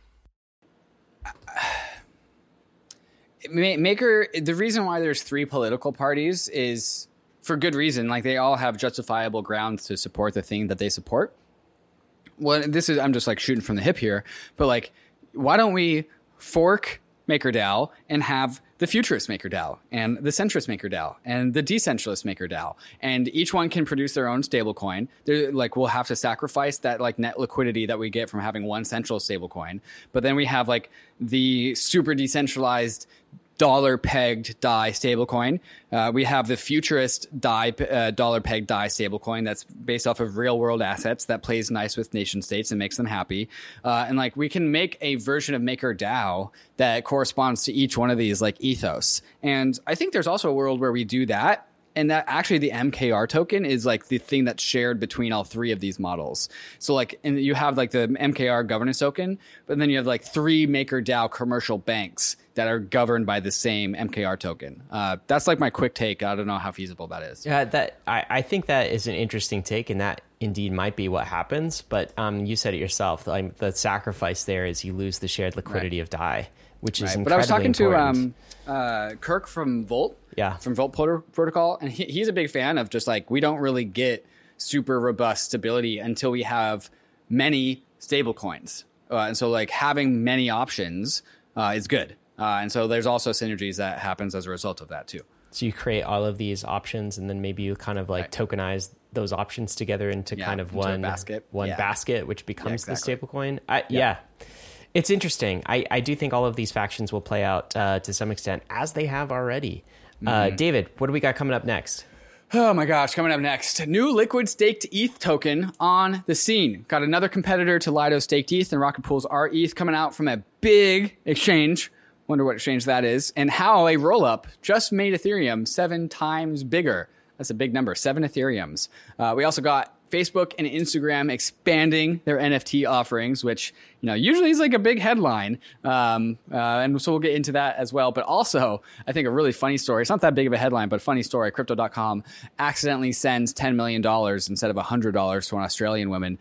Maker, the reason why there's 3 political parties is for good reason. Like, they all have justifiable grounds to support the thing that they support. Well, I'm just like shooting from the hip here, but like, why don't we fork MakerDAO and have the futurist MakerDAO and the centrist MakerDAO and the decentralist MakerDAO, and each one can produce their own stablecoin. They're like, we'll have to sacrifice that like net liquidity that we get from having one central stablecoin, but then we have like the super decentralized dollar pegged DAI stablecoin. We have the futurist DAI dollar pegged DAI stablecoin that's based off of real world assets that plays nice with nation states and makes them happy. And like, we can make a version of MakerDAO that corresponds to each one of these like ethos. And I think there's also a world where we do that. And that actually the MKR token is like the thing that's shared between all 3 of these models. So like, and you have like the MKR governance token, but then you have like 3 MakerDAO commercial banks that are governed by the same MKR token. That's like my quick take. I don't know how feasible that is. Yeah, I think that is an interesting take, and that indeed might be what happens. But you said it yourself. Like, the sacrifice there is you lose the shared liquidity of DAI, which is incredibly But I was talking important. to Kirk from Volt. Yeah. From Volt Protocol, and he's a big fan of just like, we don't really get super robust stability until we have many stable coins. And so like, having many options is good. And so there's also synergies that happens as a result of that too. So you create all of these options, and then maybe you kind of like tokenize those options together into kind of one basket, which becomes the stablecoin. Yeah. It's interesting. I do think all of these factions will play out to some extent, as they have already. David, what do we got coming up next? Oh my gosh, coming up next, new liquid staked ETH token on the scene. Got another competitor to Lido staked ETH and Rocket Pool's RETH coming out from a big exchange. Wonder what exchange that is, and how a rollup just made Ethereum 7 times bigger. That's a big number, 7 Ethereums. We also got Facebook and Instagram expanding their NFT offerings, which, you know, usually is like a big headline. And so we'll get into that as well. But also, I think a really funny story. It's not that big of a headline, but funny story. Crypto.com accidentally sends $10 million instead of $100 to an Australian woman.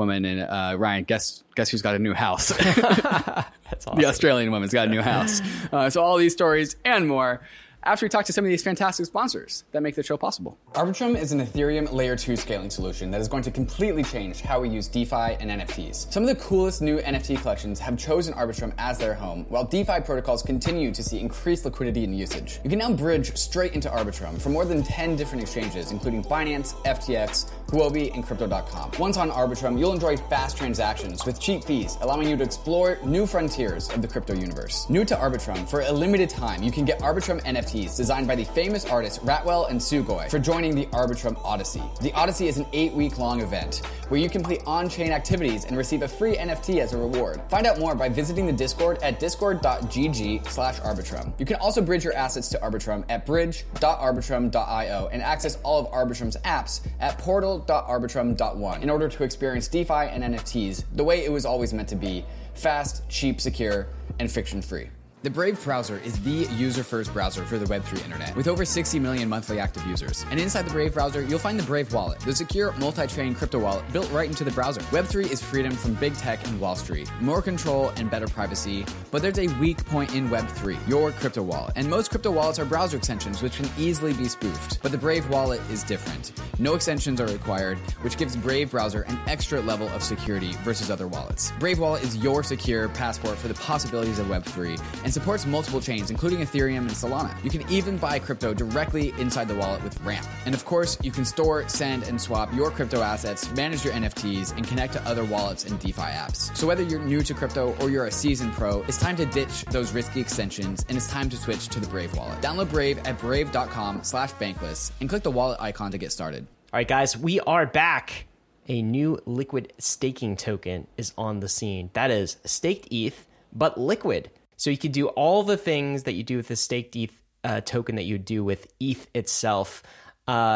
And Ryan, guess who's got a new house? That's awesome. The Australian woman's got a new house. So all these stories and more after we talk to some of these fantastic sponsors that make the show possible. Arbitrum is an Ethereum Layer 2 scaling solution that is going to completely change how we use DeFi and NFTs. Some of the coolest new NFT collections have chosen Arbitrum as their home, while DeFi protocols continue to see increased liquidity and usage. You can now bridge straight into Arbitrum from more than 10 different exchanges, including Binance, FTX, Huobi, and Crypto.com. Once on Arbitrum, you'll enjoy fast transactions with cheap fees, allowing you to explore new frontiers of the crypto universe. New to Arbitrum, for a limited time, you can get Arbitrum NFTs designed by the famous artists Ratwell and Sugoi for joining the Arbitrum Odyssey. The Odyssey is an 8-week-long event where you complete on-chain activities and receive a free NFT as a reward. Find out more by visiting the Discord at discord.gg/Arbitrum. You can also bridge your assets to Arbitrum at bridge.arbitrum.io and access all of Arbitrum's apps at portal.arbitrum.one in order to experience DeFi and NFTs the way it was always meant to be: fast, cheap, secure, and friction-free. The Brave browser is the user-first browser for the Web3 internet, with over 60 million monthly active users. And inside the Brave browser, you'll find the Brave Wallet, the secure multi-chain crypto wallet built right into the browser. Web3 is freedom from big tech and Wall Street, more control and better privacy, but there's a weak point in Web3, your crypto wallet. And most crypto wallets are browser extensions, which can easily be spoofed. But the Brave Wallet is different. No extensions are required, which gives Brave browser an extra level of security versus other wallets. Brave Wallet is your secure passport for the possibilities of Web3, and supports multiple chains, including Ethereum and Solana. You can even buy crypto directly inside the wallet with Ramp. And of course, you can store, send, and swap your crypto assets, manage your NFTs, and connect to other wallets and DeFi apps. So whether you're new to crypto or you're a seasoned pro, it's time to ditch those risky extensions, and it's time to switch to the Brave Wallet. Download Brave at brave.com/bankless and click the wallet icon to get started. All right, guys, we are back. A new liquid staking token is on the scene. That is staked ETH, but liquid. So you could do all the things that you do with the staked ETH token that you do with ETH itself.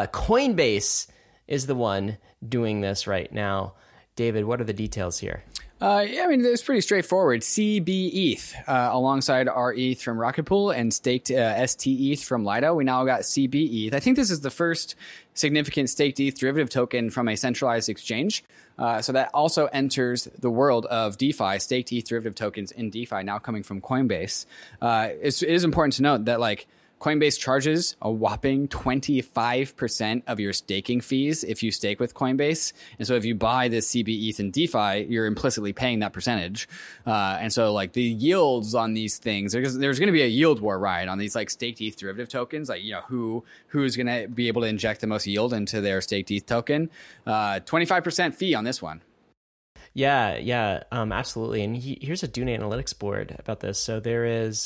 Coinbase is the one doing this right now. David, what are the details here? Yeah, I mean, it's pretty straightforward. CB ETH alongside our ETH from Rocket Pool and staked ST ETH from Lido. We now got CB ETH. I think this is the first significant staked ETH derivative token from a centralized exchange. So that also enters the world of DeFi, staked ETH derivative tokens in DeFi now coming from Coinbase. It is important to note that like Coinbase charges a whopping 25% of your staking fees if you stake with Coinbase. And so if you buy this CB ETH in DeFi, you're implicitly paying that percentage. And so like the yields on these things, there's going to be a yield war, right, on these like staked ETH derivative tokens. Like, you know, who's going to be able to inject the most yield into their staked ETH token? 25% fee on this one. Yeah, absolutely. And here's a Dune Analytics board about this. So there is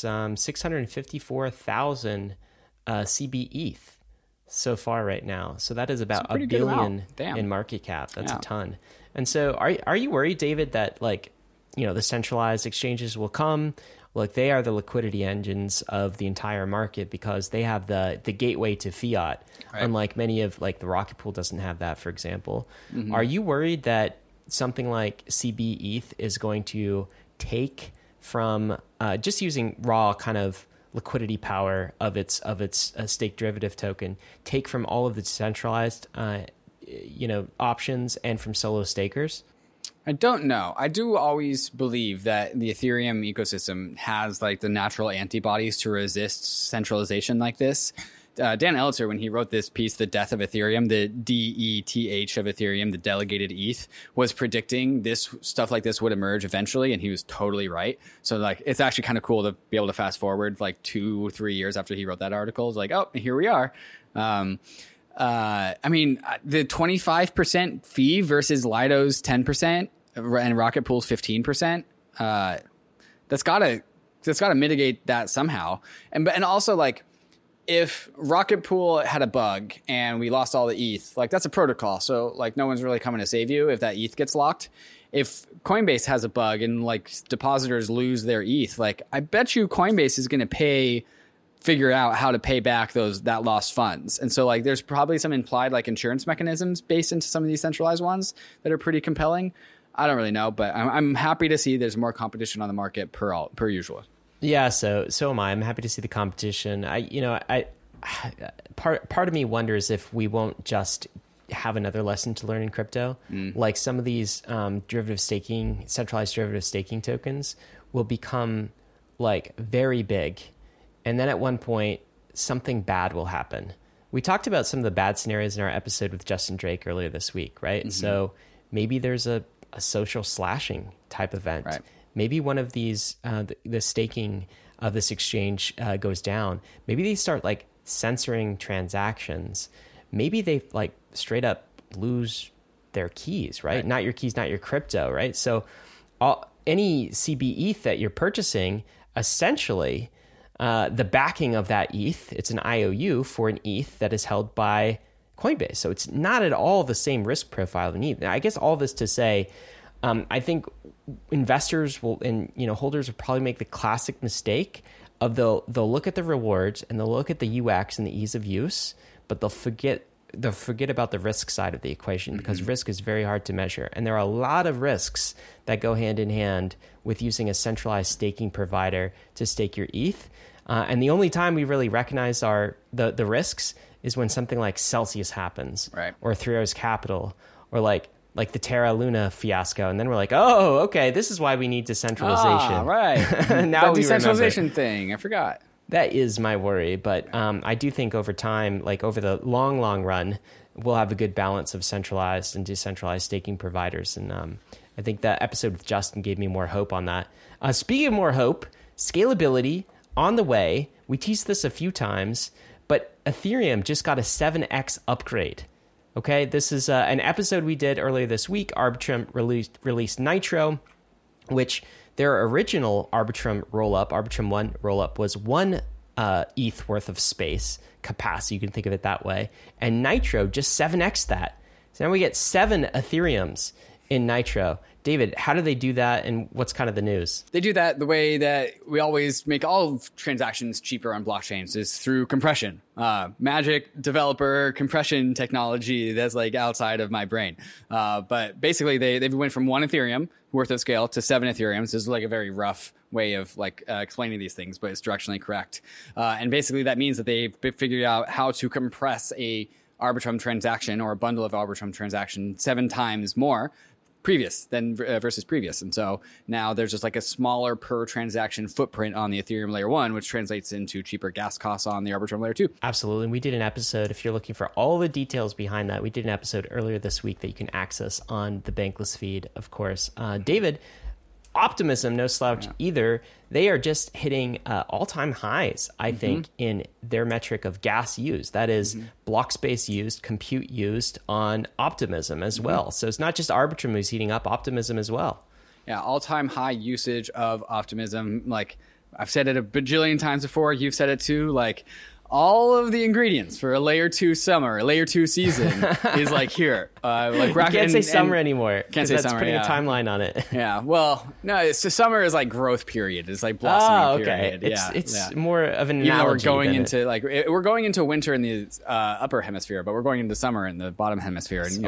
654,000 CB ETH so far right now. So that is about $1 billion in market cap. That's a ton. And so are you worried, David, that like, you know, the centralized exchanges will come? Look, they are the liquidity engines of the entire market because they have the gateway to fiat, right. Unlike many of like the Rocket Pool doesn't have that, for example. Mm-hmm. Are you worried that something like CB ETH is going to take from just using raw kind of liquidity power of its stake derivative token, take from all of the decentralized options and from solo stakers? I don't know. I do always believe that the Ethereum ecosystem has like the natural antibodies to resist centralization like this. Dan Elitzer, when he wrote this piece, The Death of Ethereum, the DETH of Ethereum, the delegated ETH, was predicting this stuff like this would emerge eventually, and he was totally right. So like, it's actually kind of cool to be able to fast forward like 2-3 years after he wrote that article. It's like, oh, here we are. I mean, the 25% fee versus Lido's 10% and Rocket Pool's 15%, that's gotta mitigate that somehow. And also like, if Rocket Pool had a bug and we lost all the ETH, like that's a protocol. So like no one's really coming to save you if that ETH gets locked. If Coinbase has a bug and like depositors lose their ETH, like I bet you Coinbase is going to figure out how to pay back that lost funds. And so like there's probably some implied like insurance mechanisms based into some of these centralized ones that are pretty compelling. I don't really know, but I'm happy to see there's more competition on the market per usual. Yeah, so am I. I'm happy to see the competition. Part of me wonders if we won't just have another lesson to learn in crypto. Like some of these centralized derivative staking tokens will become like very big, and then at one point something bad will happen. We talked about some of the bad scenarios in our episode with Justin Drake earlier this week, right? Mm-hmm. So maybe there's a social slashing type event. Right. Maybe one of these, the staking of this exchange goes down. Maybe they start like censoring transactions. Maybe they like straight up lose their keys, right? Not your keys, not your crypto, right? So any CB ETH that you're purchasing, essentially, the backing of that ETH, it's an IOU for an ETH that is held by Coinbase. So it's not at all the same risk profile of an ETH. Now, I guess all this to say, I think investors will, and holders will probably make the classic mistake of they'll look at the rewards and they'll look at the UX and the ease of use, but they'll forget about the risk side of the equation because risk is very hard to measure. And there are a lot of risks that go hand in hand with using a centralized staking provider to stake your ETH. And the only time we really recognize the risks is when something like Celsius happens, right, or Three Arrows Capital, or like the Terra Luna fiasco. And then we're like, oh, okay, this is why we need decentralization. Right. Now the decentralization thing, I forgot. That is my worry. But I do think over time, like over the long, long run, we'll have a good balance of centralized and decentralized staking providers. And I think that episode with Justin gave me more hope on that. Speaking of more hope, scalability on the way. We teased this a few times, but Ethereum just got a 7x upgrade. Okay, this is an episode we did earlier this week. Arbitrum released Nitro, which their original Arbitrum rollup, Arbitrum 1 rollup, was 1 ETH worth of space capacity. You can think of it that way. And Nitro just 7x that. So now we get 7 Ethereums in Nitro. David, how do they do that, and what's kind of the news? They do that the way that we always make all of transactions cheaper on blockchains, is through compression. Magic developer compression technology that's like outside of my brain. But basically, they went from 1 Ethereum worth of scale to 7 Ethereums. This is like a very rough way of like explaining these things, but it's directionally correct. And basically, that means that they figured out how to compress a Arbitrum transaction or a bundle of Arbitrum transactions 7 times more versus previous. And so now there's just like a smaller per transaction footprint on the Ethereum layer 1, which translates into cheaper gas costs on the Arbitrum layer 2. Absolutely. And we did an episode, if you're looking for all the details behind that, we did an episode earlier this week that you can access on the Bankless feed, of course. David, Optimism, no slouch either. They are just hitting all-time highs, I think, in their metric of gas used. That is block space used, compute used on Optimism as well. So it's not just Arbitrum who's heating up, Optimism as well. Yeah, all-time high usage of Optimism. Like, I've said it a bajillion times before. You've said it too. Like, all of the ingredients for a layer 2 summer, a layer 2 season is like here. Like you can't say summer anymore. Can't say that's summer. Putting a timeline on it. Yeah. Well, no. It's the summer is like growth period. It's like blossoming period. It's more of an analogy. Even though we're going into winter in the upper hemisphere, but we're going into summer in the bottom hemisphere. And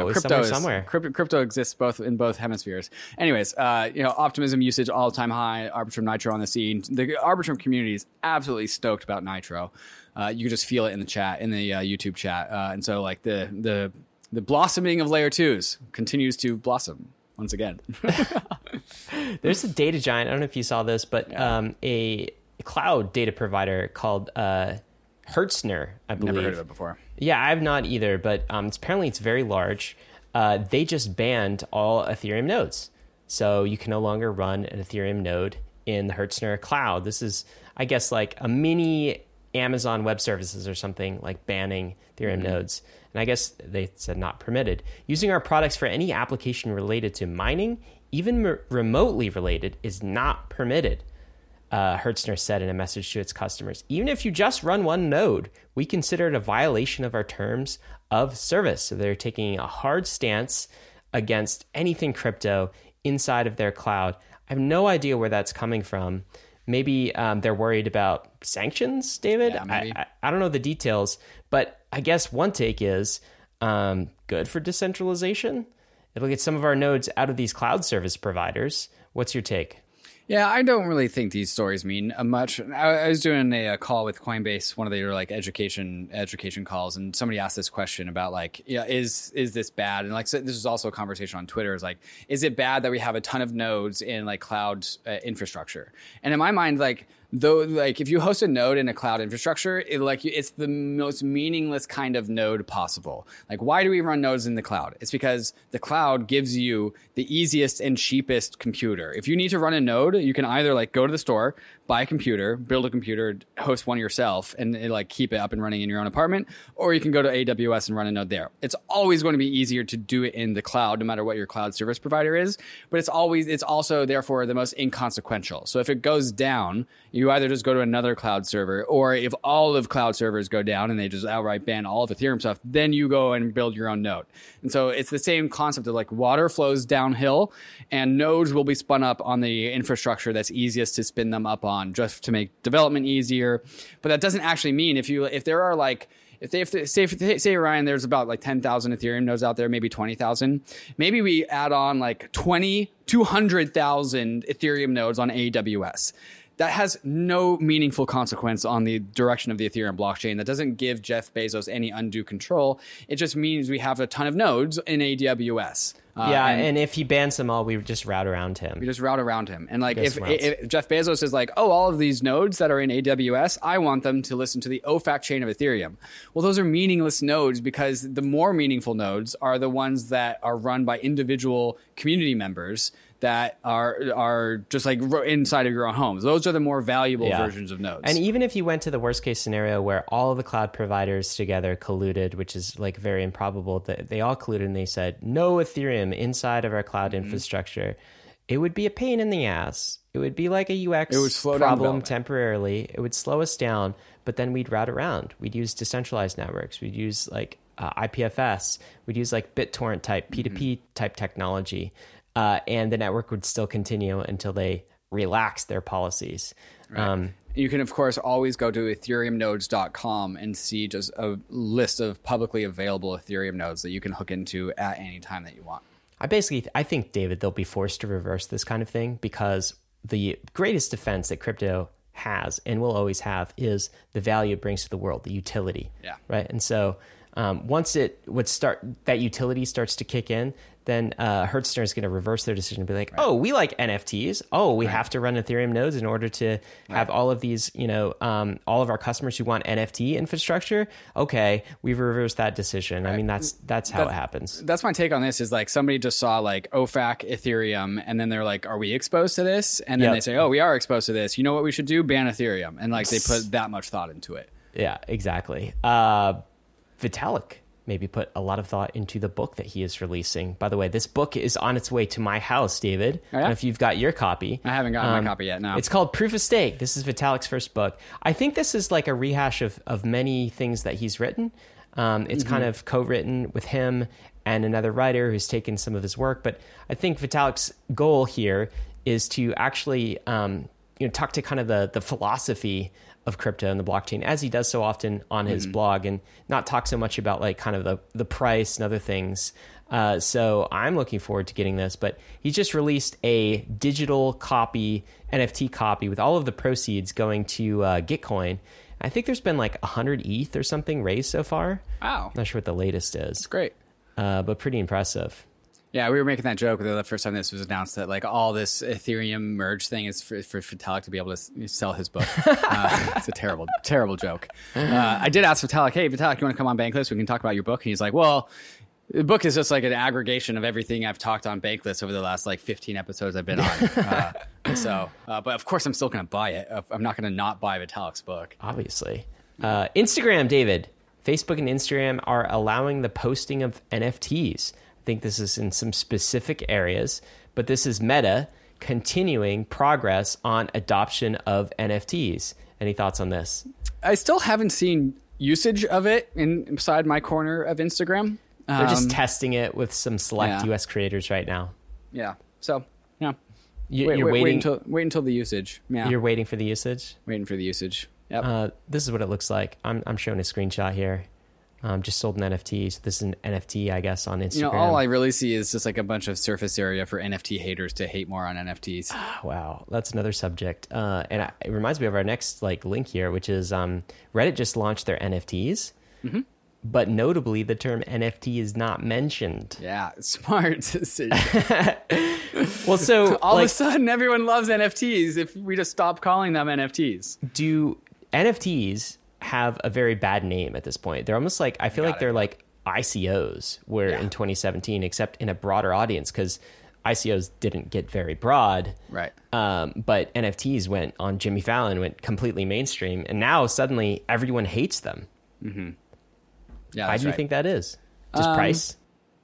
crypto exists in both hemispheres. Anyways, Optimism usage all time high. Arbitrum Nitro on the scene. The Arbitrum community is absolutely stoked about Nitro. You can just feel it in the chat, in the YouTube chat. And so like the blossoming of layer 2s continues to blossom once again. There's a data giant. I don't know if you saw this, but a cloud data provider called Hertzner, I believe. Never heard of it before. Yeah, I have not either, but apparently it's very large. They just banned all Ethereum nodes. So you can no longer run an Ethereum node in the Hertzner cloud. This is, I guess, like a mini Amazon Web Services or something, like banning Ethereum nodes. And I guess they said not permitted. Using our products for any application related to mining, even remotely related, is not permitted, Hertzner said in a message to its customers. Even if you just run one node, we consider it a violation of our terms of service. So they're taking a hard stance against anything crypto inside of their cloud. I have no idea where that's coming from. Maybe they're worried about sanctions, David. Yeah, maybe. I don't know the details, but I guess one take is good for decentralization. It'll get some of our nodes out of these cloud service providers. What's your take? Yeah, I don't really think these stories mean much. I was doing a call with Coinbase, one of their like education calls, and somebody asked this question about like, is this bad? And like, so this is also a conversation on Twitter. Is like, is it bad that we have a ton of nodes in like cloud infrastructure? And in my mind, like, though, like if you host a node in a cloud infrastructure, it's the most meaningless kind of node possible. Like, why do we run nodes in the cloud? It's because the cloud gives you the easiest and cheapest computer. If you need to run a node, you can either like go to the store, buy a computer, build a computer, host one yourself, and like keep it up and running in your own apartment, or you can go to AWS and run a node there. It's always going to be easier to do it in the cloud, no matter what your cloud service provider is. But it's also therefore the most inconsequential. So if it goes down, you either just go to another cloud server, or if all of cloud servers go down and they just outright ban all of Ethereum stuff, then you go and build your own node. And so it's the same concept of like water flows downhill and nodes will be spun up on the infrastructure that's easiest to spin them up on, just to make development easier. But that doesn't actually mean if there are like, say Ryan, there's about like 10,000 Ethereum nodes out there, maybe 20,000. Maybe we add on like 200,000 Ethereum nodes on AWS. That has no meaningful consequence on the direction of the Ethereum blockchain. That doesn't give Jeff Bezos any undue control. It just means we have a ton of nodes in AWS. And if he bans them all, we just route around him. We just route around him. And like if Jeff Bezos is like, oh, all of these nodes that are in AWS, I want them to listen to the OFAC chain of Ethereum. Well, those are meaningless nodes because the more meaningful nodes are the ones that are run by individual community members that are just like inside of your own homes. Those are the more valuable versions of nodes. And even if you went to the worst case scenario where all of the cloud providers together colluded, which is like very improbable, that they all colluded and they said, no Ethereum inside of our cloud infrastructure, it would be a pain in the ass. It would be like a UX problem temporarily. It would slow us down, but then we'd route around. We'd use decentralized networks. We'd use like IPFS. We'd use like BitTorrent type P2P type technology, and the network would still continue until they relax their policies. Right. You can, of course, always go to ethereumnodes.com and see just a list of publicly available Ethereum nodes that you can hook into at any time that you want. I think, David, they'll be forced to reverse this kind of thing because the greatest defense that crypto has and will always have is the value it brings to the world, the utility. Yeah. Right. And so once that utility starts to kick in, then Hertzner is going to reverse their decision and be like, oh, we like NFTs. Oh, we have to run Ethereum nodes in order to have all of these, all of our customers who want NFT infrastructure. Okay, we've reversed that decision. Right. I mean, that's how it happens. That's my take on this is like somebody just saw like OFAC Ethereum and then they're like, are we exposed to this? And then they say, oh, we are exposed to this. You know what we should do? Ban Ethereum. And like they put that much thought into it. Yeah, exactly. Vitalik maybe put a lot of thought into the book that he is releasing. By the way, this book is on its way to my house, David. Oh, yeah? I don't know if you've got your copy. I haven't gotten my copy yet, no. It's called Proof of Stake. This is Vitalik's first book. I think this is like a rehash of many things that he's written. It's kind of co-written with him and another writer who's taken some of his work. But I think Vitalik's goal here is to actually talk to kind of the philosophy of crypto and the blockchain, as he does so often on his blog, and not talk so much about like kind of the price and other things. So I'm looking forward to getting this, but he just released a digital copy, NFT copy with all of the proceeds going to Gitcoin. I think there's been like 100 ETH or something raised so far. Wow. Not sure what the latest is. It's great. But pretty impressive. Yeah, we were making that joke the first time this was announced that like all this Ethereum merge thing is for Vitalik to be able to sell his book. It's a terrible, terrible joke. I did ask Vitalik, hey, Vitalik, you want to come on Bankless? We can talk about your book. And he's like, well, the book is just like an aggregation of everything I've talked on Bankless over the last like 15 episodes I've been on. But of course I'm still going to buy it. I'm not going to not buy Vitalik's book. Obviously. Instagram, David. Facebook and Instagram are allowing the posting of NFTs. I think this is in some specific areas, but this is Meta continuing progress on adoption of NFTs. Any thoughts on this? I still haven't seen usage of it inside my corner of Instagram. They're just testing it with some select US creators right now. Yeah. So, yeah. You're waiting. Wait until the usage. Yeah. You're waiting for the usage? Waiting for the usage. Yep. This is what it looks like. I'm showing a screenshot here. Just sold an NFT. So this is an NFT, I guess, on Instagram. All I really see is just like a bunch of surface area for NFT haters to hate more on NFTs. Wow, that's another subject. And it reminds me of our next link here, which is Reddit just launched their NFTs. Mm-hmm. But notably, the term NFT is not mentioned. Yeah, smart decision. Well, so all of a sudden, everyone loves NFTs if we just stop calling them NFTs. Do NFTs have a very bad name at this point? They're almost like, I feel like they're like ICOs were in 2017, except in a broader audience, because ICOs didn't get very broad. Right. But NFTs went on Jimmy Fallon, went completely mainstream, and now suddenly everyone hates them. Mm-hmm. Yeah. Why do you think that is? Just price?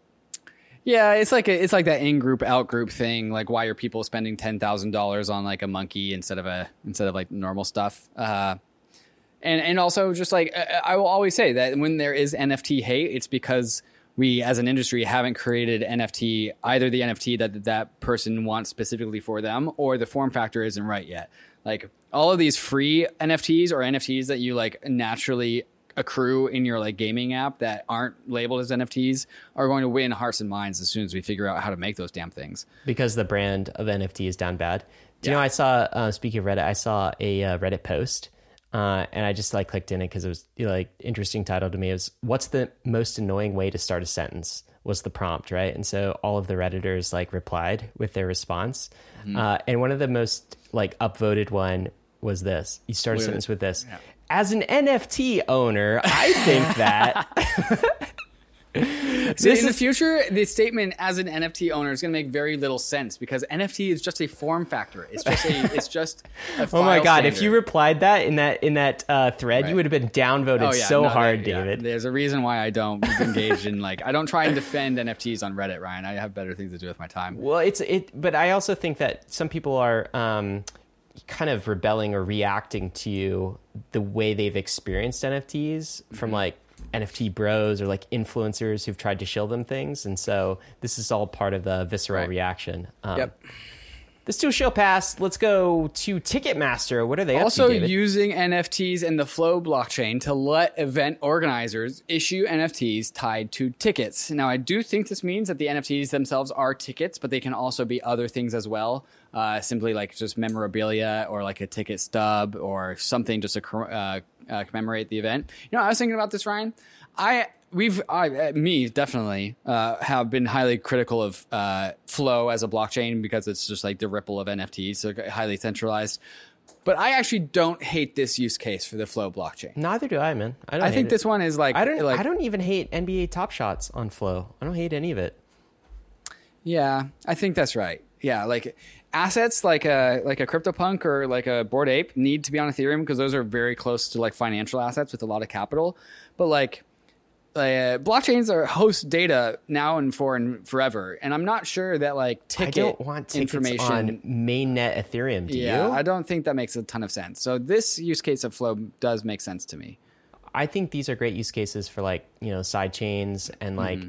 Yeah, it's like that in-group, out-group thing. Like, why are people spending $10,000 on like a monkey instead of like normal stuff? And also just like, I will always say that when there is NFT hate, it's because we as an industry haven't created NFT, either the NFT that person wants specifically for them, or the form factor isn't right yet. Like all of these free NFTs or NFTs that you like naturally accrue in your like gaming app that aren't labeled as NFTs are going to win hearts and minds as soon as we figure out how to make those damn things. Because the brand of NFT is down bad. Do you know, I saw, speaking of Reddit, I saw a Reddit post. And I just clicked in it because it was interesting title to me. It was, what's the most annoying way to start a sentence was the prompt, right? And so all of the Redditors replied with their response. Mm-hmm. And one of the most upvoted one was this. You start a sentence with this. Yeah. As an NFT owner, I think that... So in the future, the statement as an NFT owner is going to make very little sense because NFT is just a form factor. It's just a file oh my god! standard. If you replied that in that thread, right, you would have been downvoted hard, David. There's a reason why I don't engage in I don't try and defend NFTs on Reddit, Ryan. I have better things to do with my time. Well, but I also think that some people are kind of rebelling or reacting to the way they've experienced NFTs from NFT bros or like influencers who've tried to shill them things. And so this is all part of the visceral reaction. Yep. This to a show pass. Let's go to Ticketmaster. What are they also up to, David? using NFTs and the Flow blockchain to let event organizers issue NFTs tied to tickets. Now, I do think this means that the NFTs themselves are tickets, but they can also be other things as well. Simply like just memorabilia or like a ticket stub or something just to commemorate the event. You know, I was thinking about this, Ryan. Me definitely have been highly critical of Flow as a blockchain because it's just like the Ripple of NFTs, so highly centralized. But I actually don't hate this use case for the Flow blockchain. Neither do I, man. I think this one is like I don't even hate NBA Top Shots on Flow. I don't hate any of it. Yeah, I think that's right. Yeah, like assets like a CryptoPunk or like a Bored Ape need to be on Ethereum because those are very close to like financial assets with a lot of capital. But like blockchains are host data now and forever, and I'm not sure that like ticket I don't want tickets information on mainnet Ethereum. Do you? I don't think that makes a ton of sense. So this use case of Flow does make sense to me. I think these are great use cases for like, you know, side chains and like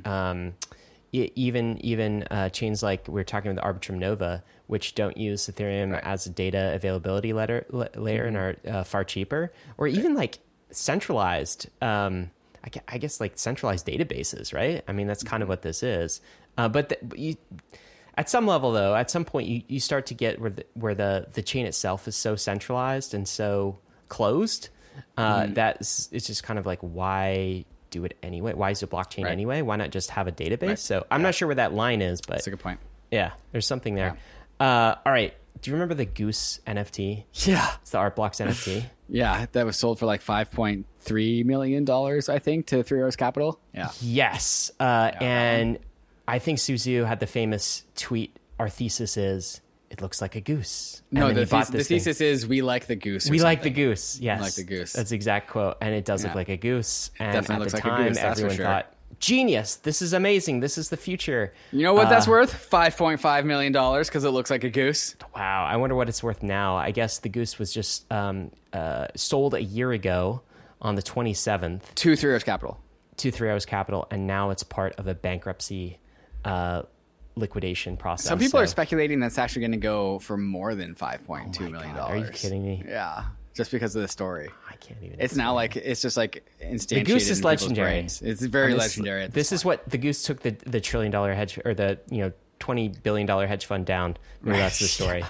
even chains like we were talking with Arbitrum Nova, which don't use Ethereum as a data availability layer and are far cheaper, or even like centralized. I guess like centralized databases, right? I mean, that's kind of what this is. But at some level, though, at some point, you start to get where the chain itself is so centralized and so closed that it's just kind of like, why do it anyway? Why is it blockchain anyway? Why not just have a database? So I'm not sure where that line is, but that's a good point. Yeah, there's something there. Yeah. All right. Do you remember the Goose NFT? Yeah. It's the Artblocks NFT. Yeah, that was sold for like $5.3 million, I think, to Three Arrows Capital. Yeah. Yes. And I think Suzu had the famous tweet, our thesis is, it looks like a goose. And no, the thesis is, we like the goose. We like the goose, yes. We like the goose. That's the exact quote. And it does look like a goose. And definitely at looks the like a time, goose, that's everyone for sure. thought, genius, this is amazing, this is the future. You know what that's worth? $5.5 million because it looks like a goose. Wow, I wonder what it's worth now. I guess the goose was just sold a year ago on the 27th. To Three Arrows Capital. To Three Arrows Capital, and now it's part of a bankruptcy liquidation process. Some people are speculating that's actually going to go for more than $5.2 million. Are you kidding me? Yeah. Just because of the story. I can't even. It's now like, it's just like instantiated. The goose is legendary. legendary. It's very legendary. This is what the goose took the $1 trillion hedge, or the $20 billion hedge fund down. Maybe that's the story.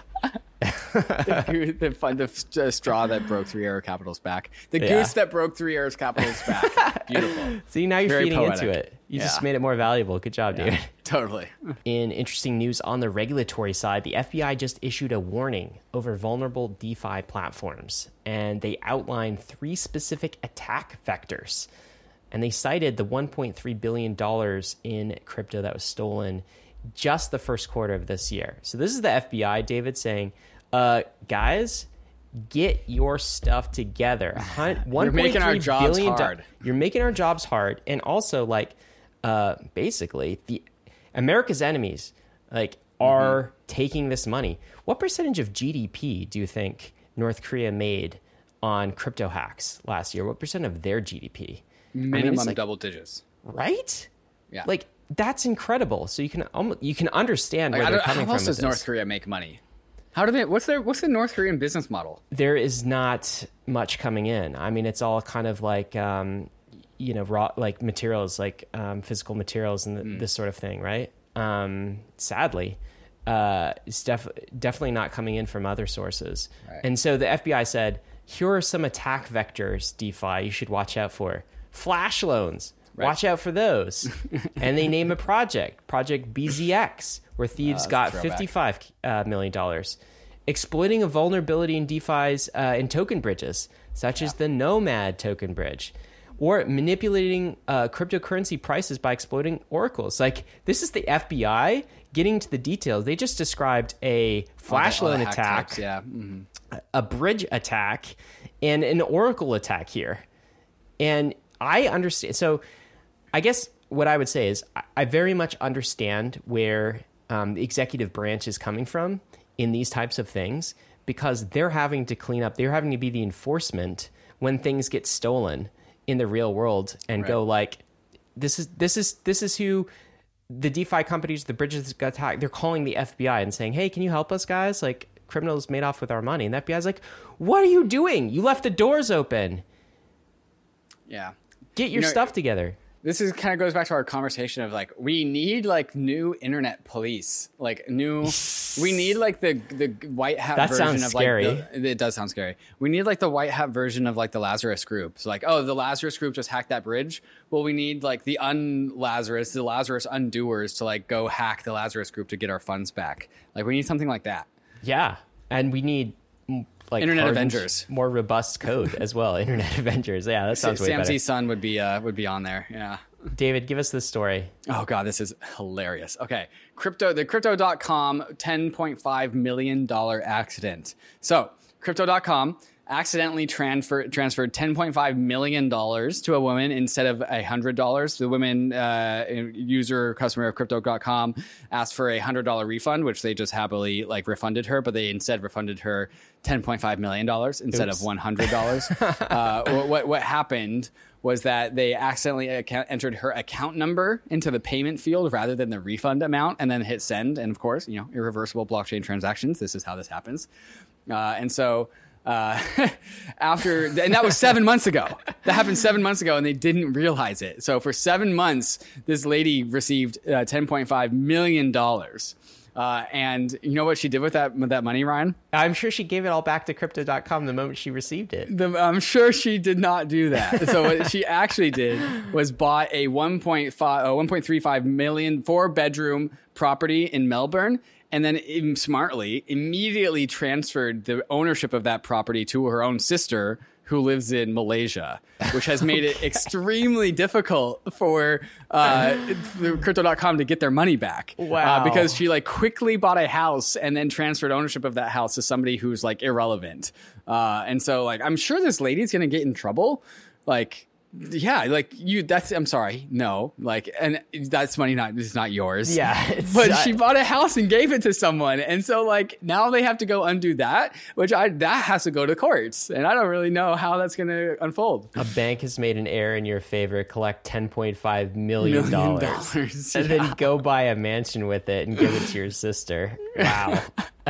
the straw that broke Three Arrows Capital's back. The goose that broke Three Arrows Capital's back. Beautiful. See, now you're Very feeding poetic. into it. You just made it more valuable. Good job, dude. Totally. In interesting news on the regulatory side, the FBI just issued a warning over vulnerable DeFi platforms, and they outlined 3 specific attack vectors. And they cited the $1.3 billion in crypto that was stolen just the first quarter of this year. So this is the FBI, David, saying, guys, get your stuff together. You're making our jobs hard. You're making our jobs hard. And also, like, basically, the America's enemies are taking this money. What percentage of GDP do you think North Korea made on crypto hacks last year? What percent of their GDP? Minimum double digits. Right? Yeah. Like, that's incredible. So you can understand where they're coming from. How else does North Korea make money? How do they? What's the North Korean business model? There is not much coming in. I mean, it's all kind of like raw, like materials, like physical materials and this sort of thing, right? Sadly, it's definitely not coming in from other sources. Right. And so the FBI said, here are some attack vectors, DeFi, you should watch out for. Flash loans. Right. Watch out for those. And they name a Project BZX, where thieves got $55 million. Exploiting a vulnerability in DeFi's in token bridges, such as the Nomad token bridge. Or manipulating cryptocurrency prices by exploiting oracles. Like, this is the FBI getting to the details. They just described a flash loan attack, a bridge attack, and an oracle attack here. And I understand. So I guess what I would say is I very much understand where the executive branch is coming from in these types of things, because they're having to clean up. They're having to be the enforcement when things get stolen in the real world and go like, this is who the DeFi companies, the bridges got attacked. They're calling the FBI and saying, hey, can you help us, guys? Like, criminals made off with our money. And the FBI's like, what are you doing? You left the doors open. Yeah. Get your stuff together. This is kind of goes back to our conversation of like, we need like new internet police, like we need like the white hat that version sounds of scary. like, it does sound scary. We need like the white hat version of like the Lazarus group. So like, oh, the Lazarus group just hacked that bridge. Well, we need like the Lazarus undoers to like go hack the Lazarus group to get our funds back. Like we need something like that. Yeah. And we need like Internet Avengers, more robust code as well. Internet Avengers. Yeah, that sounds way better. Sam's son would be on there. Yeah. David, give us this story. Oh God, this is hilarious. Okay. The Crypto.com $10.5 million accident. So Crypto.com accidentally transferred $10.5 million to a woman instead of $100. The woman, customer of Crypto.com, asked for a $100 refund, which they just happily like refunded her, but they instead refunded her $10.5 million instead of $100. What happened was that they accidentally entered her account number into the payment field rather than the refund amount, and then hit send. And of course, irreversible blockchain transactions. This is how this happens. After, and that was 7 months ago. That happened 7 months ago, and they didn't realize it. So for 7 months, this lady received $10.5 million. And you know what she did with that money, Ryan? I'm sure she gave it all back to Crypto.com the moment she received it. I'm sure she did not do that. So what she actually did was bought a 1.35 million 4-bedroom property in Melbourne, and then smartly immediately transferred the ownership of that property to her own sister, who lives in Malaysia, which has made it extremely difficult for Crypto.com to get their money back. Wow. Because she like quickly bought a house and then transferred ownership of that house to somebody who's like irrelevant. And so like, I'm sure this lady's going to get in trouble. Like, yeah, like I'm sorry. No, like, and that's money it's not yours. Yeah. But she bought a house and gave it to someone. And so like now they have to go undo that, that has to go to courts. And I don't really know how that's going to unfold. A bank has made an error in your favor, collect $10.5 million. And then go buy a mansion with it and give it to your sister. Wow.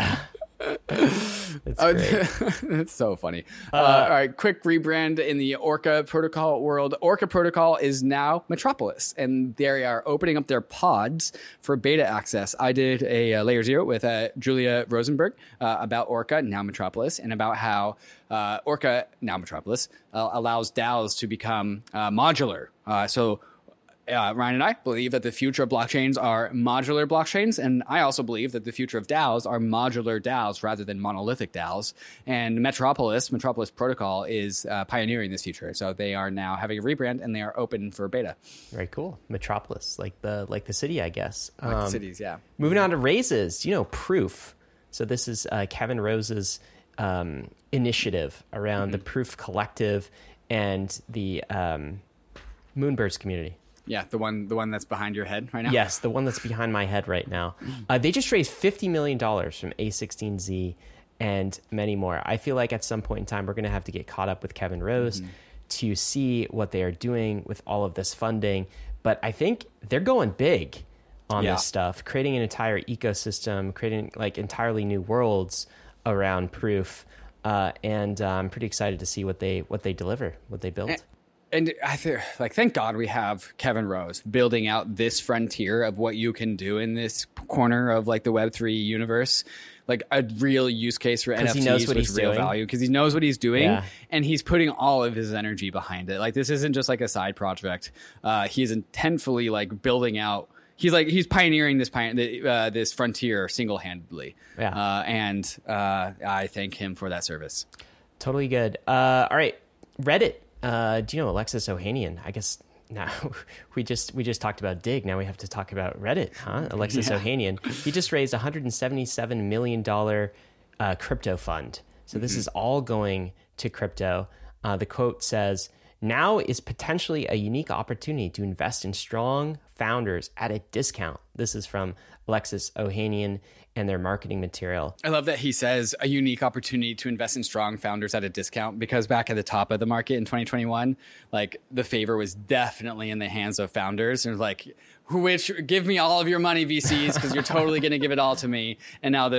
That's great. That's so funny. All right, quick rebrand in the Orca protocol world. Orca protocol is now Metropolis, and they are opening up their pods for beta access. I did a Layer Zero with Julia Rosenberg about Orca, now Metropolis, and about how Orca, now Metropolis, allows DAOs to become modular. Ryan and I believe that the future of blockchains are modular blockchains, and I also believe that the future of DAOs are modular DAOs rather than monolithic DAOs. And Metropolis Protocol is pioneering this future. So they are now having a rebrand, and they are open for beta. Very cool. Metropolis, like the city, I guess. Like the cities, yeah. Moving on to raises, Proof. So this is Kevin Rose's initiative around the Proof Collective and the Moonbirds community. Yeah, the one that's behind your head right now? Yes, the one that's behind my head right now. They just raised $50 million from A16Z and many more. I feel like at some point in time, we're going to have to get caught up with Kevin Rose to see what they are doing with all of this funding. But I think they're going big on this stuff, creating an entire ecosystem, creating like entirely new worlds around Proof. And I'm pretty excited to see what they deliver, what they build. And I think, thank God we have Kevin Rose building out this frontier of what you can do in this corner of like the Web3 universe, like a real use case for NFTs, he knows what he's real doing. value, because he knows what he's doing, Yeah. and he's putting all of his energy behind it. Like this isn't just like a side project. He's intentfully like building out. He's pioneering this frontier single-handedly. Yeah. And I thank him for that service. Totally good. All right, Reddit. Do you know Alexis Ohanian? I guess now we just talked about Dig. Now we have to talk about Reddit, huh? Alexis Ohanian. He just raised $177 million crypto fund. So this is all going to crypto. The quote says, "Now is potentially a unique opportunity to invest in strong founders at a discount. This is from Alexis Ohanian and their marketing material. I love that he says a unique opportunity to invest in strong founders at a discount, because back at the top of the market in 2021, like the favor was definitely in the hands of founders. And like, which give me all of your money, VCs, because you're totally going to give it all to me. And now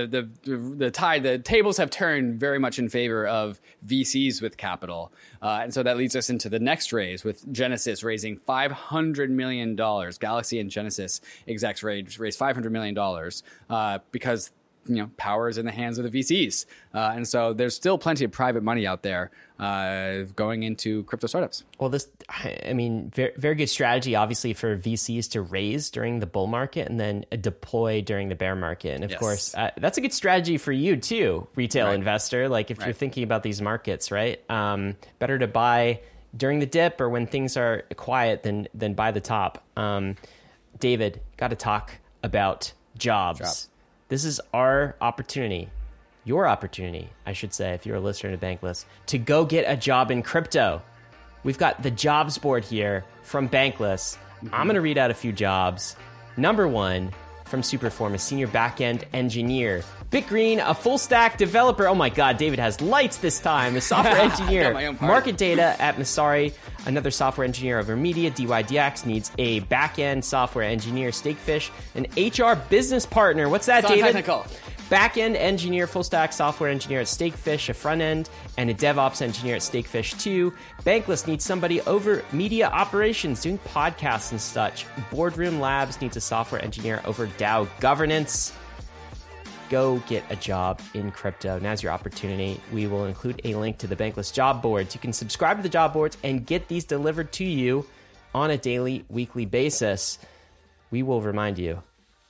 the tables have turned very much in favor of VCs with capital. And so that leads us into the next raise with Genesis raising $500 million. Galaxy and Genesis execs raised $500 million because power is in the hands of the VCs. And so there's still plenty of private money out there going into crypto startups. Well, very, very good strategy, obviously, for VCs to raise during the bull market and then deploy during the bear market. And of course, that's a good strategy for you too, retail investor. Like if you're thinking about these markets, right? Better to buy during the dip or when things are quiet than buy the top. David, got to talk about jobs. This is our opportunity, your opportunity, I should say, if you're a listener to Bankless, to go get a job in crypto. We've got the jobs board here from Bankless. I'm going to read out a few jobs. Number 1 from Superform, a senior backend engineer. BitGreen, a full stack developer. Oh my God, David has lights this time. A software engineer. Market data at Masari, another software engineer over media. DYDX needs a backend software engineer. Stakefish, an HR business partner. What's that, David? Technical. Back-end engineer, full-stack software engineer at Stakefish, a front-end, and a DevOps engineer at Stakefish 2. Bankless needs somebody over media operations, doing podcasts and such. Boardroom Labs needs a software engineer over DAO governance. Go get a job in crypto. Now's your opportunity. We will include a link to the Bankless job boards. You can subscribe to the job boards and get these delivered to you on a daily, weekly basis. We will remind you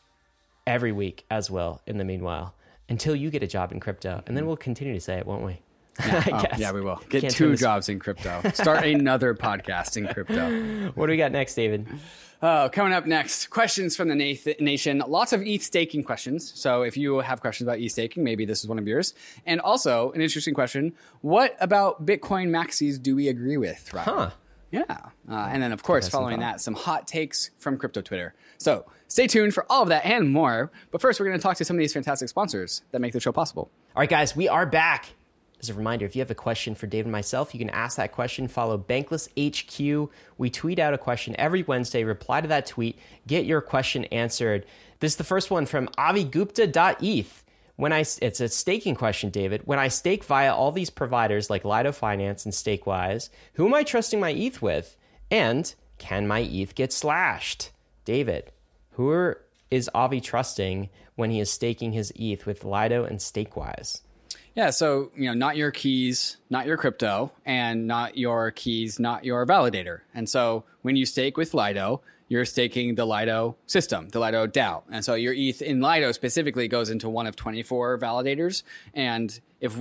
every week as well in the meanwhile until you get a job in crypto, and then we'll continue to say it, won't we? I guess. Yeah, we will get 2 jobs in crypto. Start another podcast in crypto. What do we got next, David? Coming up next, questions from the nation. Lots of ETH staking questions. So if you have questions about ETH staking, maybe this is one of yours. And also an interesting question: what about Bitcoin maxis do we agree with? Right? Huh? Yeah. And then, of course, following that, some hot takes from crypto Twitter. So stay tuned for all of that and more. But first, we're going to talk to some of these fantastic sponsors that make the show possible. All right, guys, we are back. As a reminder, if you have a question for Dave and myself, you can ask that question. Follow Bankless HQ. We tweet out a question every Wednesday. Reply to that tweet. Get your question answered. This is the first one from avigupta.eth. It's a staking question, David. When I stake via all these providers like Lido Finance and Stakewise, who am I trusting my ETH with? And can my ETH get slashed? David, who is Avi trusting when he is staking his ETH with Lido and Stakewise? Yeah, so, not your keys, not your crypto, and not your keys, not your validator. And so when you stake with Lido, you're staking the Lido system, the Lido DAO. And so your ETH in Lido specifically goes into one of 24 validators. And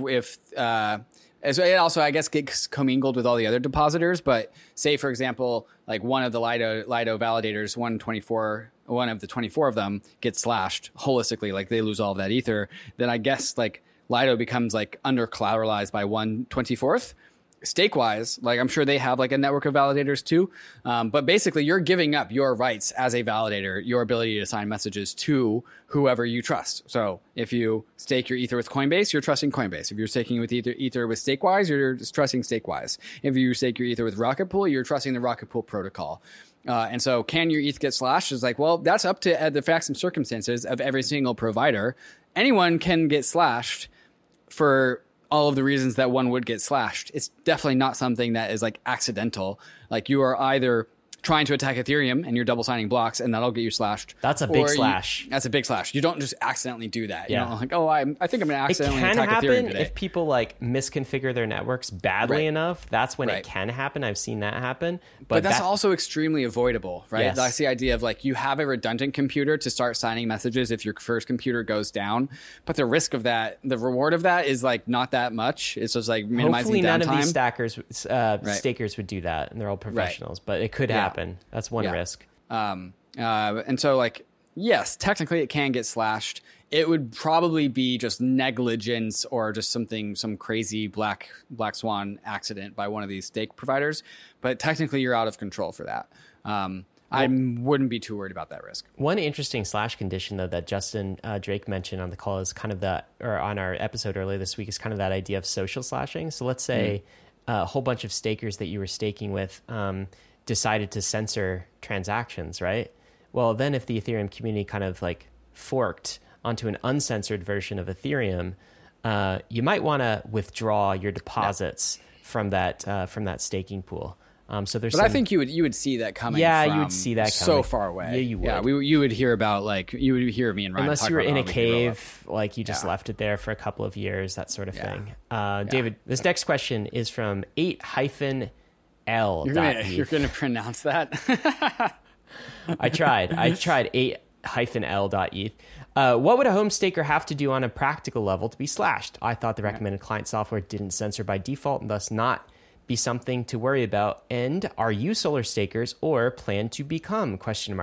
so it also, I guess, gets commingled with all the other depositors. But say, for example, like one of the Lido validators, one of the 24 of them gets slashed holistically, like they lose all of that Ether, then I guess like Lido becomes like under collateralized by 1/24th. Stakewise, like I'm sure they have like a network of validators too. But basically you're giving up your rights as a validator, your ability to sign messages to whoever you trust. So if you stake your Ether with Coinbase, you're trusting Coinbase. If you're staking with Ether with Stakewise, you're just trusting Stakewise. If you stake your Ether with Rocket Pool, you're trusting the Rocket Pool protocol. And so can your ETH get slashed? It's like, well, that's up to the facts and circumstances of every single provider. Anyone can get slashed for all of the reasons that one would get slashed. It's definitely not something that is like accidental. Like you are either trying to attack Ethereum and you're double signing blocks and that'll get you slashed. That's a big slash. That's a big slash. You don't just accidentally do that. Yeah. You know, like, I think I'm going to accidentally attack Ethereum today. It can happen if people like misconfigure their networks badly enough. That's when it can happen. I've seen that happen. But that's also extremely avoidable, right? Yes. That's the idea of like you have a redundant computer to start signing messages if your first computer goes down. But the risk of that, the reward of that is like not that much. It's just like minimizing Hopefully none downtime. of these stakers would do that, and they're all professionals. But it could happen. That's one risk. And so like, yes, technically it can get slashed. It would probably be just negligence or just some crazy black swan accident by one of these stake providers. But technically you're out of control for that. I wouldn't be too worried about that risk. One interesting slash condition, though, that Justin Drake mentioned on the call is kind of or on our episode earlier this week, is kind of that idea of social slashing. So let's say a whole bunch of stakers that you were staking with decided to censor transactions, right? Well, then if the Ethereum community kind of like forked onto an uncensored version of Ethereum, you might want to withdraw your deposits from that staking pool. So there's, but I think you would see that coming. Yeah, from you would see that so coming. far away. Yeah, you would. Yeah, you would hear about you would hear me and Ryan unless talk you were about in a how we could roll up. cave, like you just left it there for a couple of years, that sort of Yeah. thing. David, this next question is from 8-L. You're gonna pronounce that? I tried 8-L.eth. What would a home staker have to do on a practical level to be slashed? I thought the recommended client software didn't censor by default and thus not be something to worry about. And are you solar stakers or plan to become ?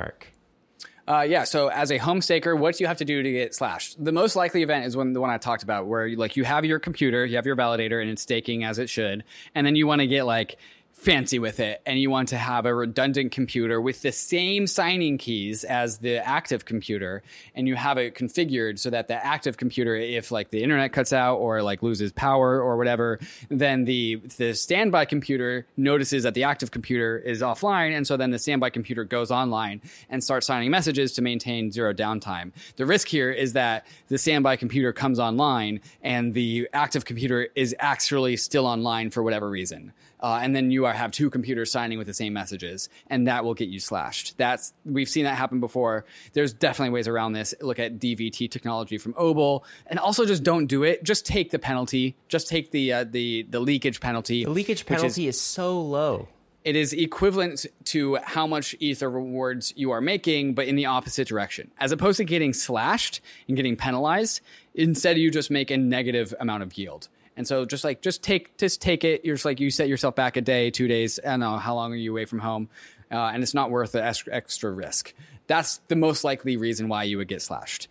So as a home staker, what do you have to do to get slashed? The most likely event is the one I talked about, where you have your computer, you have your validator, and it's staking as it should, and then you want to get fancy with it, and you want to have a redundant computer with the same signing keys as the active computer, and you have it configured so that the active computer, if the internet cuts out or loses power or whatever, then the standby computer notices that the active computer is offline, and so then the standby computer goes online and starts signing messages to maintain zero downtime. The risk here is that the standby computer comes online and the active computer is actually still online for whatever reason. And then you have two computers signing with the same messages, and that will get you slashed. We've seen that happen before. There's definitely ways around this. Look at DVT technology from Obol, and also just don't do it. Just take the penalty. Just take the leakage penalty. The leakage penalty is so low. It is equivalent to how much Ether rewards you are making, but in the opposite direction. As opposed to getting slashed and getting penalized, instead you just make a negative amount of yield. And so just take it. You're you set yourself back a day, 2 days. I don't know, how long are you away from home? And it's not worth the extra risk. That's the most likely reason why you would get slashed.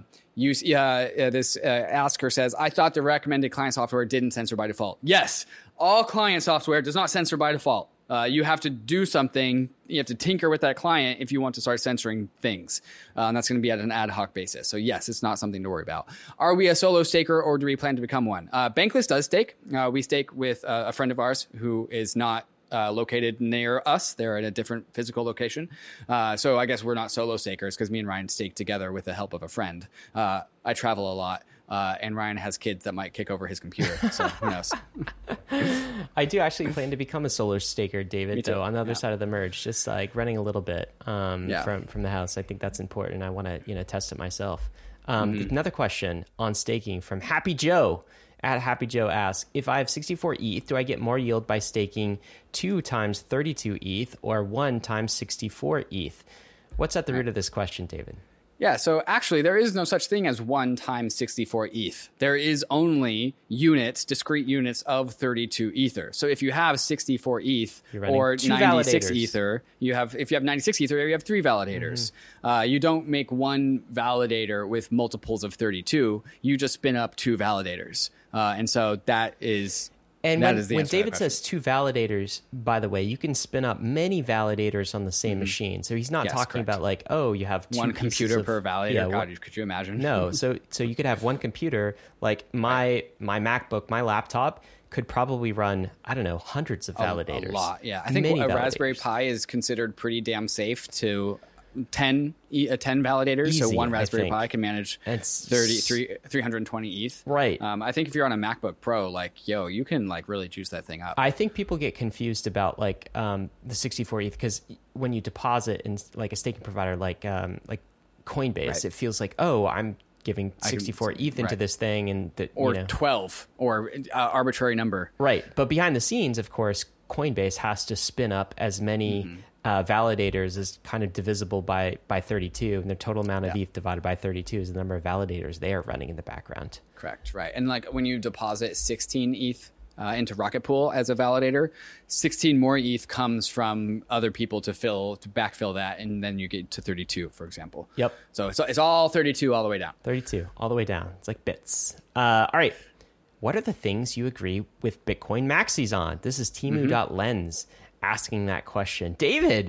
This asker says, I thought the recommended client software didn't censor by default. Yes, all client software does not censor by default. You have to do something. You have to tinker with that client if you want to start censoring things. And that's going to be at an ad hoc basis. So yes, it's not something to worry about. Are we a solo staker or do we plan to become one? Bankless does stake. We stake with a friend of ours who is not located near us. They're at a different physical location. So I guess we're not solo stakers because me and Ryan stake together with the help of a friend. I travel a lot. And Ryan has kids that might kick over his computer, so who knows? I do actually plan to become a solar staker, David, though, on the other side of the merge, just running a little bit from the house. I think that's important. I want to test it myself. Another question on staking from Happy Joe. Happy Joe asks, if I have 64 ETH, do I get more yield by staking 2 times 32 ETH or 1 times 64 ETH? What's at the root of this question, David? Yeah, so actually there is no such thing as 1 times 64 ETH. There is only discrete units of 32 Ether. So if you have 64 ETH or 96 Ether, if you have 96 Ether, you have 3 validators. You don't make one validator with multiples of 32. You just spin up 2 validators. And so that is... And when David says 2 validators, by the way, you can spin up many validators on the same machine. So he's not talking about you have 2 one computer per validator. Yeah, God, could you imagine? No. So you could have one computer, my MacBook, my laptop could probably run, I don't know, hundreds of validators. A lot, yeah. I think a Raspberry Pi is considered pretty damn safe to 10 validators. Easy, so one Raspberry Pi can manage 320 ETH. Right. I think if you're on a MacBook Pro, you can really juice that thing up. I think people get confused about the 64 ETH because when you deposit in a staking provider like Coinbase, it feels like, oh, I'm giving 64 ETH into this thing and 12 or arbitrary number. Right. But behind the scenes, of course, Coinbase has to spin up as many validators is kind of divisible by 32, and the total amount of ETH divided by 32 is the number of validators they are running in the background. Correct, right. And when you deposit 16 ETH into Rocket Pool as a validator, 16 more ETH comes from other people to backfill that, and then you get to 32, for example. Yep. So it's all 32 all the way down. 32 all the way down. It's like bits. All right. What are the things you agree with Bitcoin maxis on? This is Timu.lens asking that question. David,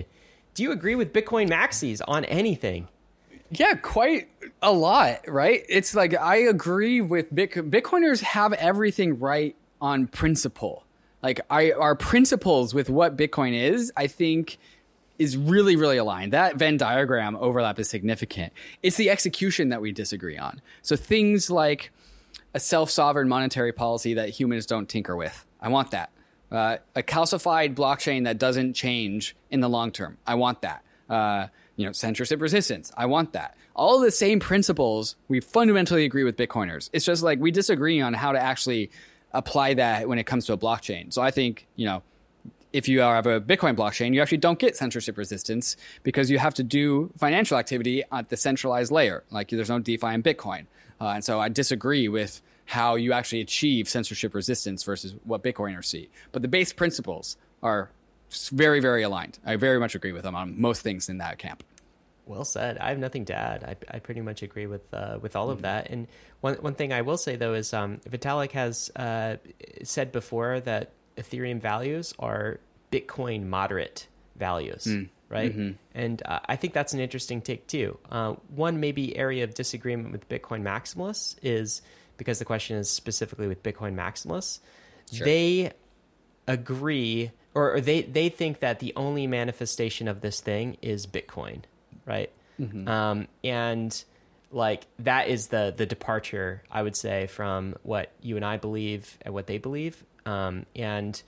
Do you agree with Bitcoin maxis on anything? Yeah, quite a lot, right? It's like I agree with Bitcoiners have everything right on principle. Like our principles with what Bitcoin is, I think is really, really aligned. That Venn diagram overlap is significant. It's the execution that we disagree on. So things like a self-sovereign monetary policy that humans don't tinker with. I want that. A calcified blockchain that doesn't change in the long term. I want that. Censorship resistance. I want that. All the same principles, we fundamentally agree with Bitcoiners. It's just like we disagree on how to actually apply that when it comes to a blockchain. So I think, if you have a Bitcoin blockchain, you actually don't get censorship resistance because you have to do financial activity at the centralized layer. Like there's no DeFi in Bitcoin. And so I disagree with how you actually achieve censorship resistance versus what Bitcoiners see. But the base principles are very, very aligned. I very much agree with them on most things in that camp. Well said. I have nothing to add. I pretty much agree with all of that. And one thing I will say, though, is Vitalik has said before that Ethereum values are Bitcoin moderate values, right? Mm-hmm. And I think that's an interesting take, too. One maybe area of disagreement with Bitcoin maximalists is because the question is specifically with Bitcoin maximalists. Sure. They agree or they think that the only manifestation of this thing is Bitcoin, right? Mm-hmm. And like that is the departure, I would say, from what you and I believe and what they believe. They're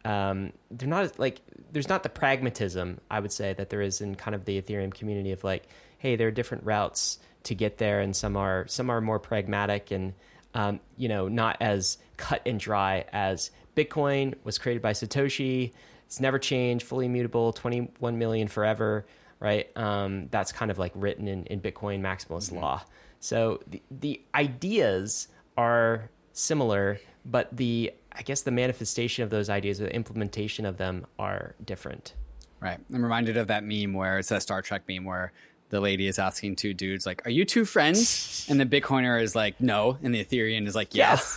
not like there's not the pragmatism, I would say, that there is in kind of the Ethereum community of like, hey, there are different routes to get there, and some are more pragmatic and not as cut and dry as Bitcoin was created by Satoshi. It's never changed, fully immutable, 21 million forever, right? That's kind of like written in Bitcoin maximalist law. So the ideas are similar, but I guess the manifestation of those ideas or the implementation of them are different. Right. I'm reminded of that meme where it's a Star Trek meme where the lady is asking two dudes, like, are you two friends? And the Bitcoiner is like, no. And the Ethereum is like, yes.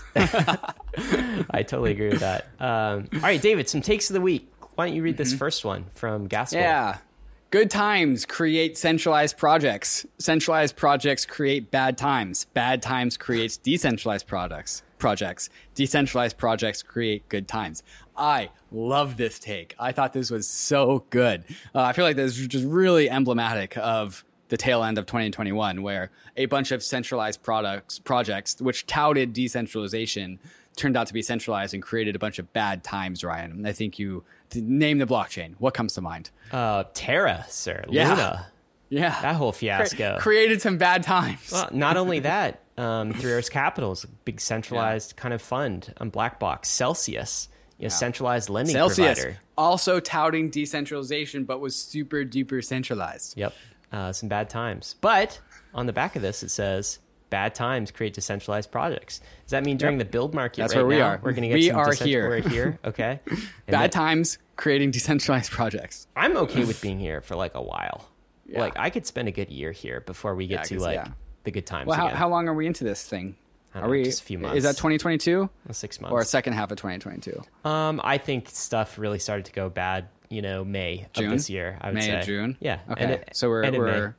I totally agree with that. All right, David, some takes of the week. Why don't you read this first one from Gaskell? Yeah. Good times create centralized projects. Centralized projects create bad times. Bad times creates decentralized projects. Decentralized projects create good times. I love this take. I thought this was so good. I feel like this is just really emblematic of the tail end of 2021, where a bunch of centralized projects, which touted decentralization, turned out to be centralized and created a bunch of bad times, Ryan. I think you name the blockchain. What comes to mind? Terra, sir. Yeah. Luna. Yeah. That whole fiasco. Created some bad times. Well, not only that, Three Arrows Capital is a big centralized kind of fund on Blackbox. Celsius, centralized lending provider. Also touting decentralization, but was super duper centralized. Yep. Some bad times. But on the back of this, it says, bad times create decentralized projects. Does that mean during the build market That's right where we now, are. We're going to get We're here. Okay. Bad times creating decentralized projects. I'm okay with being here for like a while. Yeah. Like I could spend a good year here before we get to the good times. Well, again. How long are we into this thing? Are we just a few months? Is that 2022? 6 months. Or second half of 2022? I think stuff really started to go bad, May June? of this year, I would say. May, June? Yeah. Okay. So we're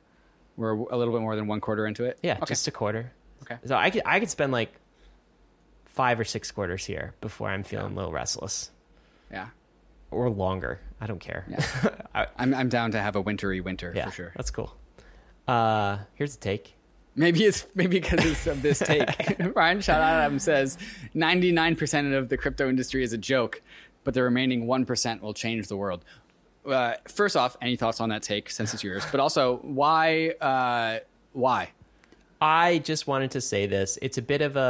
a little bit more than one quarter into it? Yeah, okay. Just a quarter. Okay. So I could spend like 5 or 6 quarters here before I'm feeling a little restless. Yeah. Or longer. I don't care. Yeah. I'm down to have a wintry winter for sure. That's cool. Here's a take. Maybe because it's of this take. Ryan Shout Out Adam says 99% of the crypto industry is a joke, but the remaining 1% will change the world. First off, any thoughts on that take since it's yours? But also, why? I just wanted to say this. It's a bit of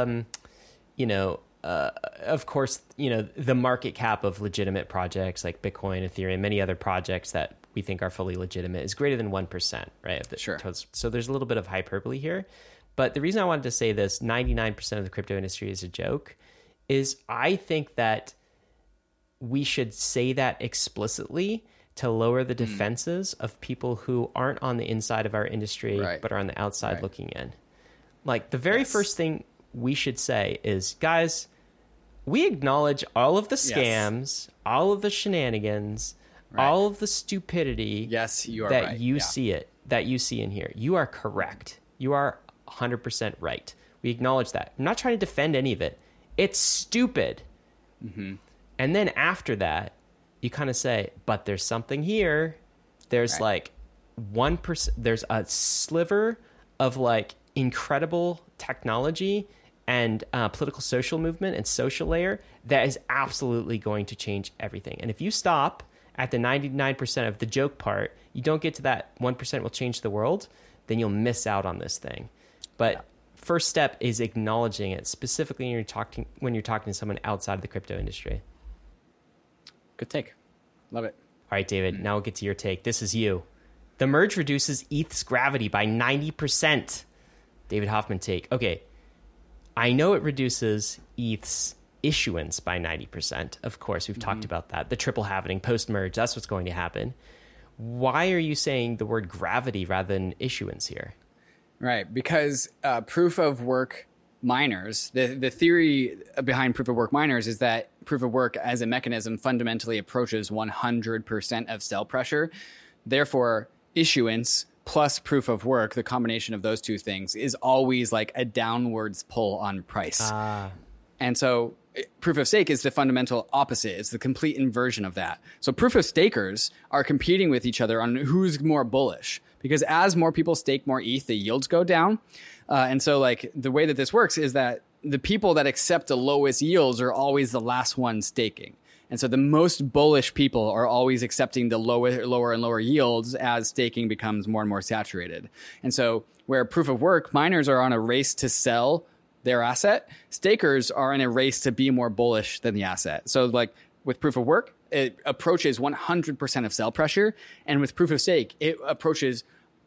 of course, the market cap of legitimate projects like Bitcoin, Ethereum, many other projects that we think are fully legitimate is greater than 1%, right? Sure. So there's a little bit of hyperbole here. But the reason I wanted to say this, 99% of the crypto industry is a joke, is I think that we should say that explicitly to lower the defenses of people who aren't on the inside of our industry, but are on the outside looking in. Like the very first thing we should say is, guys, we acknowledge all of the scams, all of the shenanigans, all of the stupidity Yes, you are that right. you see that you see in here. You are correct. You are 100% right. We acknowledge that. I'm not trying to defend any of it. It's stupid. Mm-hmm. And then after that, you kind of say, but there's something here. There's like 1%, there's a sliver of like incredible technology and political social movement and social layer that is absolutely going to change everything. And if you stop at the 99% of the joke part, you don't get to that 1% will change the world, then you'll miss out on this thing. But first step is acknowledging it, specifically when you're talking to someone outside of the crypto industry. Good take. Love it. All right, David, now we'll get to your take. This is you. The merge reduces ETH's gravity by 90%. David Hoffman take. Okay, I know it reduces ETH's issuance by 90%. Of course, we've talked about that. The triple halvening post-merge, that's what's going to happen. Why are you saying the word gravity rather than issuance here? Right, because proof of work miners, the theory behind proof of work miners is that proof of work as a mechanism fundamentally approaches 100% of cell pressure. Therefore, issuance plus proof of work, the combination of those two things, is always like a downwards pull on price. And so proof of stake is the fundamental opposite. It's the complete inversion of that. So proof of stakers are competing with each other on who's more bullish, because as more people stake more ETH, the yields go down. And so like the way that this works is that the people that accept the lowest yields are always the last ones staking. And so the most bullish people are always accepting the lower and lower yields as staking becomes more and more saturated. And so where proof of work miners are on a race to sell their asset, stakers are in a race to be more bullish than the asset. So like with proof of work, it approaches 100% of sell pressure. And with proof of stake, it approaches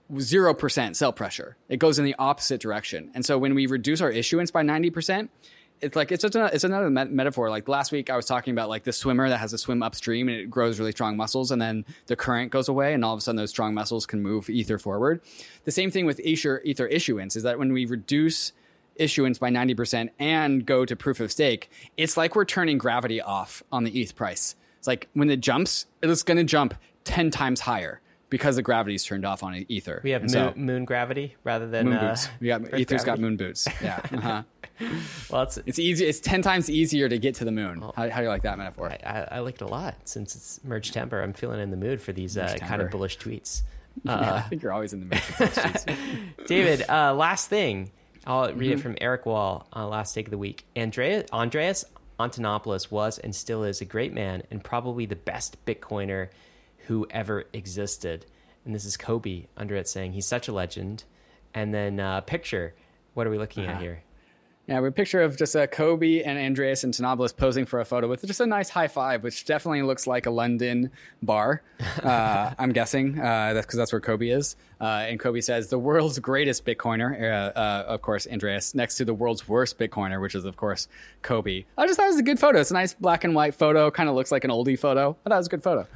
0% sell pressure. It goes in the opposite direction. And so when we reduce our issuance by 90%, it's like it's another metaphor. Like last week, I was talking about like the swimmer that has to swim upstream and it grows really strong muscles, and then the current goes away, and all of a sudden those strong muscles can move ether forward. The same thing with ether issuance is that when we reduce issuance by 90% and go to proof of stake, it's like we're turning gravity off on the ETH price. It's like when it jumps, it's going to jump 10 times higher because the gravity's turned off on ether. We have moon gravity rather than moon boots. Ether's got moon boots. Yeah. Uh-huh. Well, it's easy. It's 10 times easier to get to the moon. How do you like that metaphor? I like it a lot. Since it's merge temper, I'm feeling in the mood for these kind of bullish tweets. I think you're always in the mood for bullish tweets. David, last thing. I'll read it from Eric Wall, last take of the week. Andreas Antonopoulos was and still is a great man and probably the best Bitcoiner who ever existed. And this is Kobe under it saying he's such a legend. And then picture, what are we looking at here? Yeah, we have a picture of just Kobe and Andreas Antonopoulos posing for a photo with just a nice high five, which definitely looks like a London bar. I'm guessing that's because that's where Kobe is. And Kobe says, the world's greatest Bitcoiner, of course, Andreas, next to the world's worst Bitcoiner, which is, of course, Kobe. I just thought it was a good photo. It's a nice black and white photo. Kind of looks like an oldie photo. I thought it was a good photo.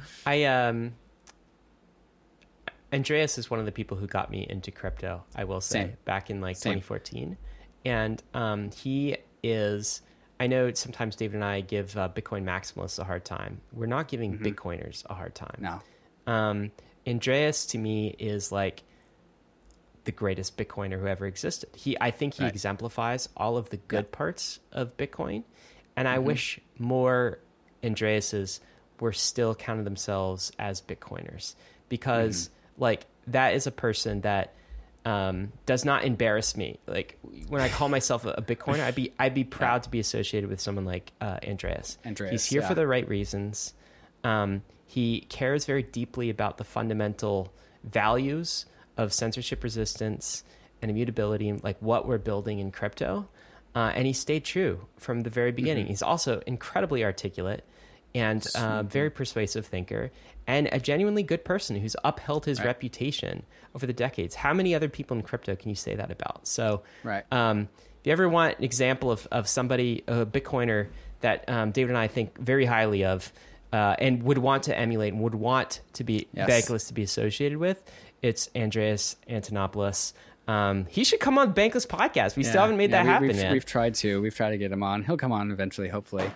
Andreas is one of the people who got me into crypto, I will say, back in 2014. And he is, I know sometimes David and I give Bitcoin maximalists a hard time. We're not giving Bitcoiners a hard time. No. Andreas, to me, is like the greatest Bitcoiner who ever existed. I think he exemplifies all of the good parts of Bitcoin. And I wish more Andreases were still counting themselves as Bitcoiners. Because that is a person that does not embarrass me. Like when I call myself a Bitcoiner, I'd be proud to be associated with someone like Andreas. He's here for the right reasons. He cares very deeply about the fundamental values of censorship resistance and immutability, and like what we're building in crypto. And he stayed true from the very beginning. He's also incredibly articulate and very persuasive thinker, and a genuinely good person who's upheld his reputation over the decades. How many other people in crypto can you say that about? So if you ever want an example of somebody, a Bitcoiner that David and I think very highly of and would want to emulate and would want to be Bankless to be associated with, it's Andreas Antonopoulos. He should come on Bankless Podcast. We still haven't made that happen yet. We've tried to get him on. He'll come on eventually, hopefully.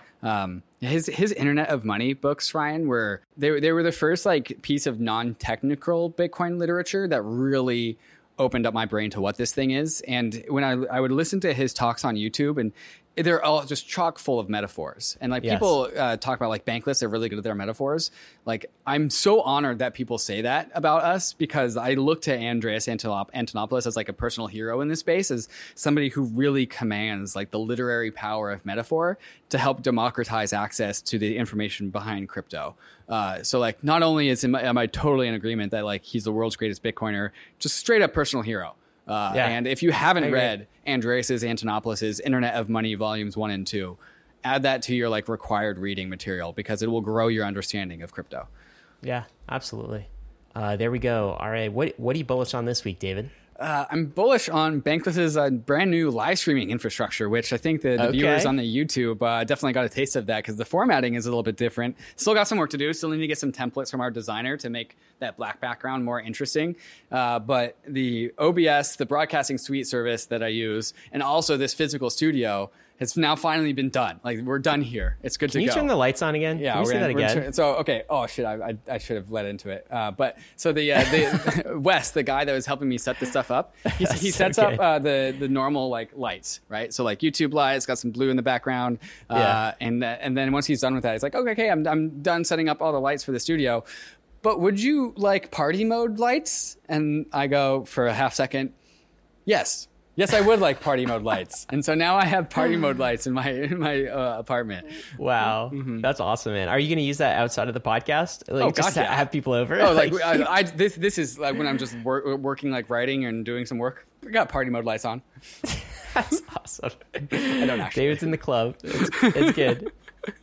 His Internet of Money books, Ryan, were they were the first like piece of non-technical Bitcoin literature that really opened up my brain to what this thing is. And when I would listen to his talks on YouTube, and they're all just chock full of metaphors. And like people talk about like Bankless, they're really good at their metaphors. Like I'm so honored that people say that about us, because I look to Andreas Antonopoulos as like a personal hero in this space, as somebody who really commands like the literary power of metaphor to help democratize access to the information behind crypto. So like not only am I totally in agreement that like he's the world's greatest Bitcoiner, just straight up personal hero. And if you haven't read Andreas Antonopoulos' Internet of Money Volumes 1 and 2, add that to your like required reading material, because it will grow your understanding of crypto. Yeah, absolutely. There we go. All right. What are you bullish on this week, David? I'm bullish on Bankless's brand new live streaming infrastructure, which I think the viewers on the YouTube definitely got a taste of that, because the formatting is a little bit different. Still got some work to do. Still need to get some templates from our designer to make that black background more interesting. But the OBS, the broadcasting suite service that I use, and also this physical studio has now finally been done. Like we're done here. It's good to go. Can you turn the lights on again? Yeah, Can you say that again? So okay. Oh shit, I should have led into it. But so the Wes, the guy that was helping me set this stuff up, he sets up the normal like lights, right? So like YouTube lights, got some blue in the background, and then once he's done with that, he's like, okay, I'm done setting up all the lights for the studio. But would you like party mode lights? And I go for a half second, yes. Yes, I would like party mode lights. And so now I have party mode lights in my apartment. Wow. That's awesome, man. Are you going to use that outside of the podcast? Like, just to have people over? Oh, like this is like when I'm just working, like writing and doing some work. We got party mode lights on. That's awesome. I don't actually. David's in the club. It's good.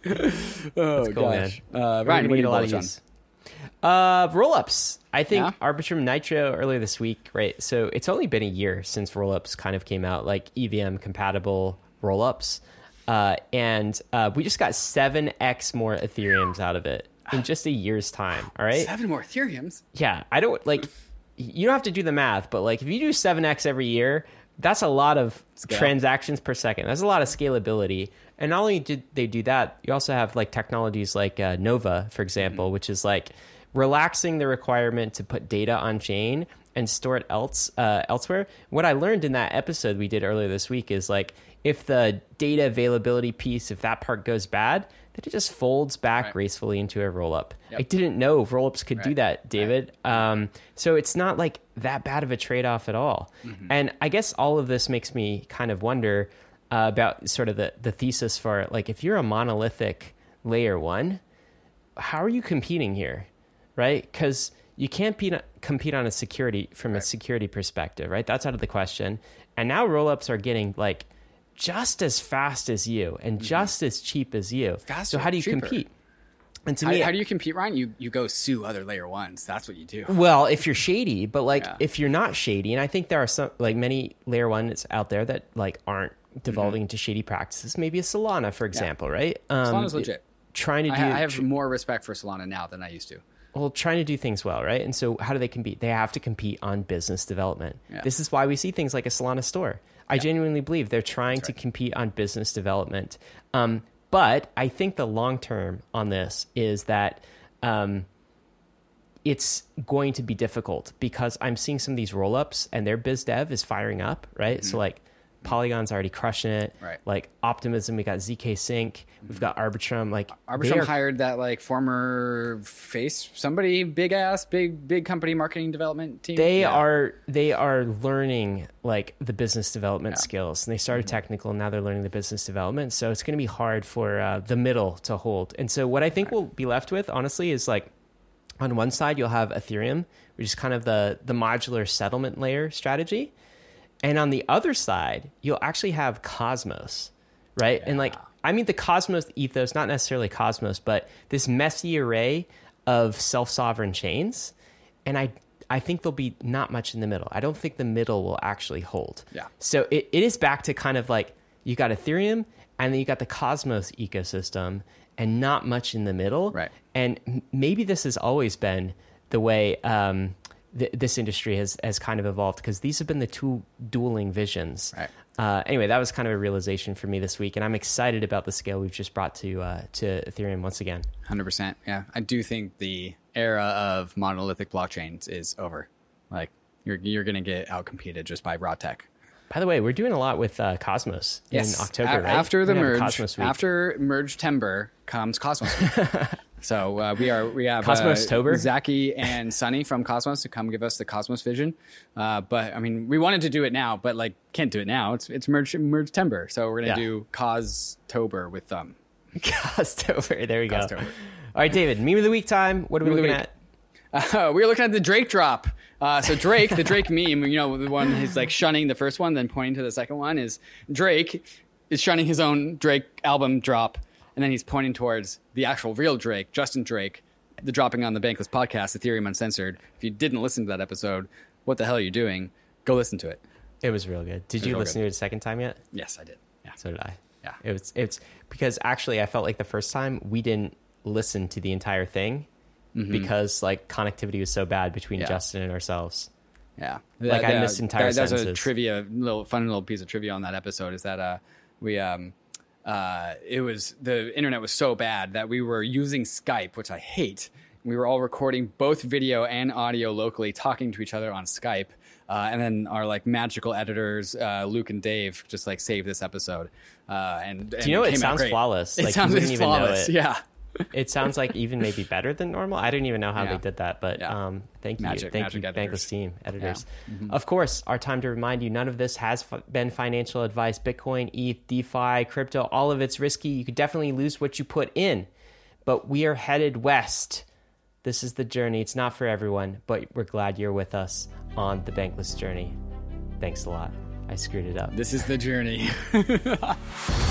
Oh, that's cool, gosh. man. Ryan, what do you a lot of use? Rollups. I think Arbitrum Nitro earlier this week, right? So it's only been a year since rollups kind of came out, like EVM compatible rollups. And we just got 7x more Ethereums out of it in just a year's time. All right. 7 more Ethereums? Yeah. I don't like, you don't have to do the math, but like if you do 7x every year, that's a lot of transactions per second. That's a lot of scalability. And not only did they do that, you also have like technologies like Nova, for example, which is like relaxing the requirement to put data on chain and store it elsewhere. What I learned in that episode we did earlier this week is like if the data availability piece, if that part goes bad, then it just folds back gracefully into a rollup. I didn't know rollups could do that, David. So it's not like that bad of a trade-off at all. And I guess all of this makes me kind of wonder about sort of the thesis for like if you're a monolithic layer one, how are you competing here? Right? Because you can't compete on a security from a security perspective, right? That's out of the question. And now rollups are getting like just as fast as you and just as cheap as you. Faster, so how do you cheaper. compete? And to me, how do you compete, Ryan? You go sue other layer ones. That's what you do. Well, if you're shady, but like if you're not shady, and I think there are some like many layer ones out there that like aren't devolving into shady practices. Maybe a Solana, for example, right? Solana's legit. Trying to do. I have more respect for Solana now than I used to. Well, trying to do things well, right? And so how do they compete? They have to compete on business development. This is why we see things like a Solana store. I genuinely believe they're trying to compete on business development. But I think the long term on this is that it's going to be difficult because I'm seeing some of these rollups and their biz dev is firing up, right? So like Polygon's already crushing it. Right. Like Optimism, we got ZK Sync, we've got Arbitrum. Like Arbitrum hired that like former somebody big company marketing development team. They are learning like the business development skills, and they started technical, and now they're learning the business development. So it's going to be hard for the middle to hold. And so what I think we'll be left with, honestly, is like on one side you'll have Ethereum, which is kind of the modular settlement layer strategy. And on the other side, you'll actually have Cosmos, right? And like, I mean, the Cosmos ethos, not necessarily Cosmos, but this messy array of self-sovereign chains. And I think there'll be not much in the middle. I don't think the middle will actually hold. Yeah. So it is back to kind of like, you got Ethereum and then you got the Cosmos ecosystem and not much in the middle. Right. And maybe this has always been the way, this industry has kind of evolved, because these have been the two dueling visions. Right. Anyway, that was kind of a realization for me this week, and I'm excited about the scale we've just brought to Ethereum once again. 100%. Yeah, I do think the era of monolithic blockchains is over. Like, you're going to get outcompeted just by raw tech. By the way, we're doing a lot with Cosmos in October, right? After the merge, Cosmos week. after Merge-tember comes Cosmos Week. So we have Cosmos-tober? Zaki and Sunny from Cosmos to come give us the Cosmos vision. But I mean, we wanted to do it now, but like can't do it now. It's Merge-tember, so we're gonna do Cos-tober with them. Cos-tober, there we go. Cos-tober. All right, David, meme of the week time. What are we looking at? We were looking at the Drake drop. So Drake, the Drake meme, you know, the one who's like shunning the first one, then pointing to the second one, is Drake is shunning his own Drake album drop, and then he's pointing towards the actual real Drake, Justin Drake, the dropping on the Bankless podcast, Ethereum Uncensored. If you didn't listen to that episode, what the hell are you doing? Go listen to it. It was real good. Did you listen to it a second time yet? Yes, I did. Yeah. So did I. Yeah. It's because actually I felt like the first time we didn't listen to the entire thing. Because like connectivity was so bad between Justin and ourselves. Yeah, like I missed entire sentences. That's a fun little piece of trivia on that episode. Is that it was the internet was so bad that we were using Skype, which I hate. We were all recording both video and audio locally, talking to each other on Skype, and then our like magical editors, Luke and Dave, just like saved this episode. And do you know it sounds flawless? It like, sounds you even flawless. know it. Yeah. It sounds like even maybe better than normal. I didn't even know how they did that, but thank you, Bankless team, editors. Yeah. Of course, our time to remind you, none of this has been financial advice. Bitcoin, ETH, DeFi, crypto, all of it's risky. You could definitely lose what you put in, but we are headed west. This is the journey. It's not for everyone, but we're glad you're with us on the Bankless journey. Thanks a lot. I screwed it up. This is the journey.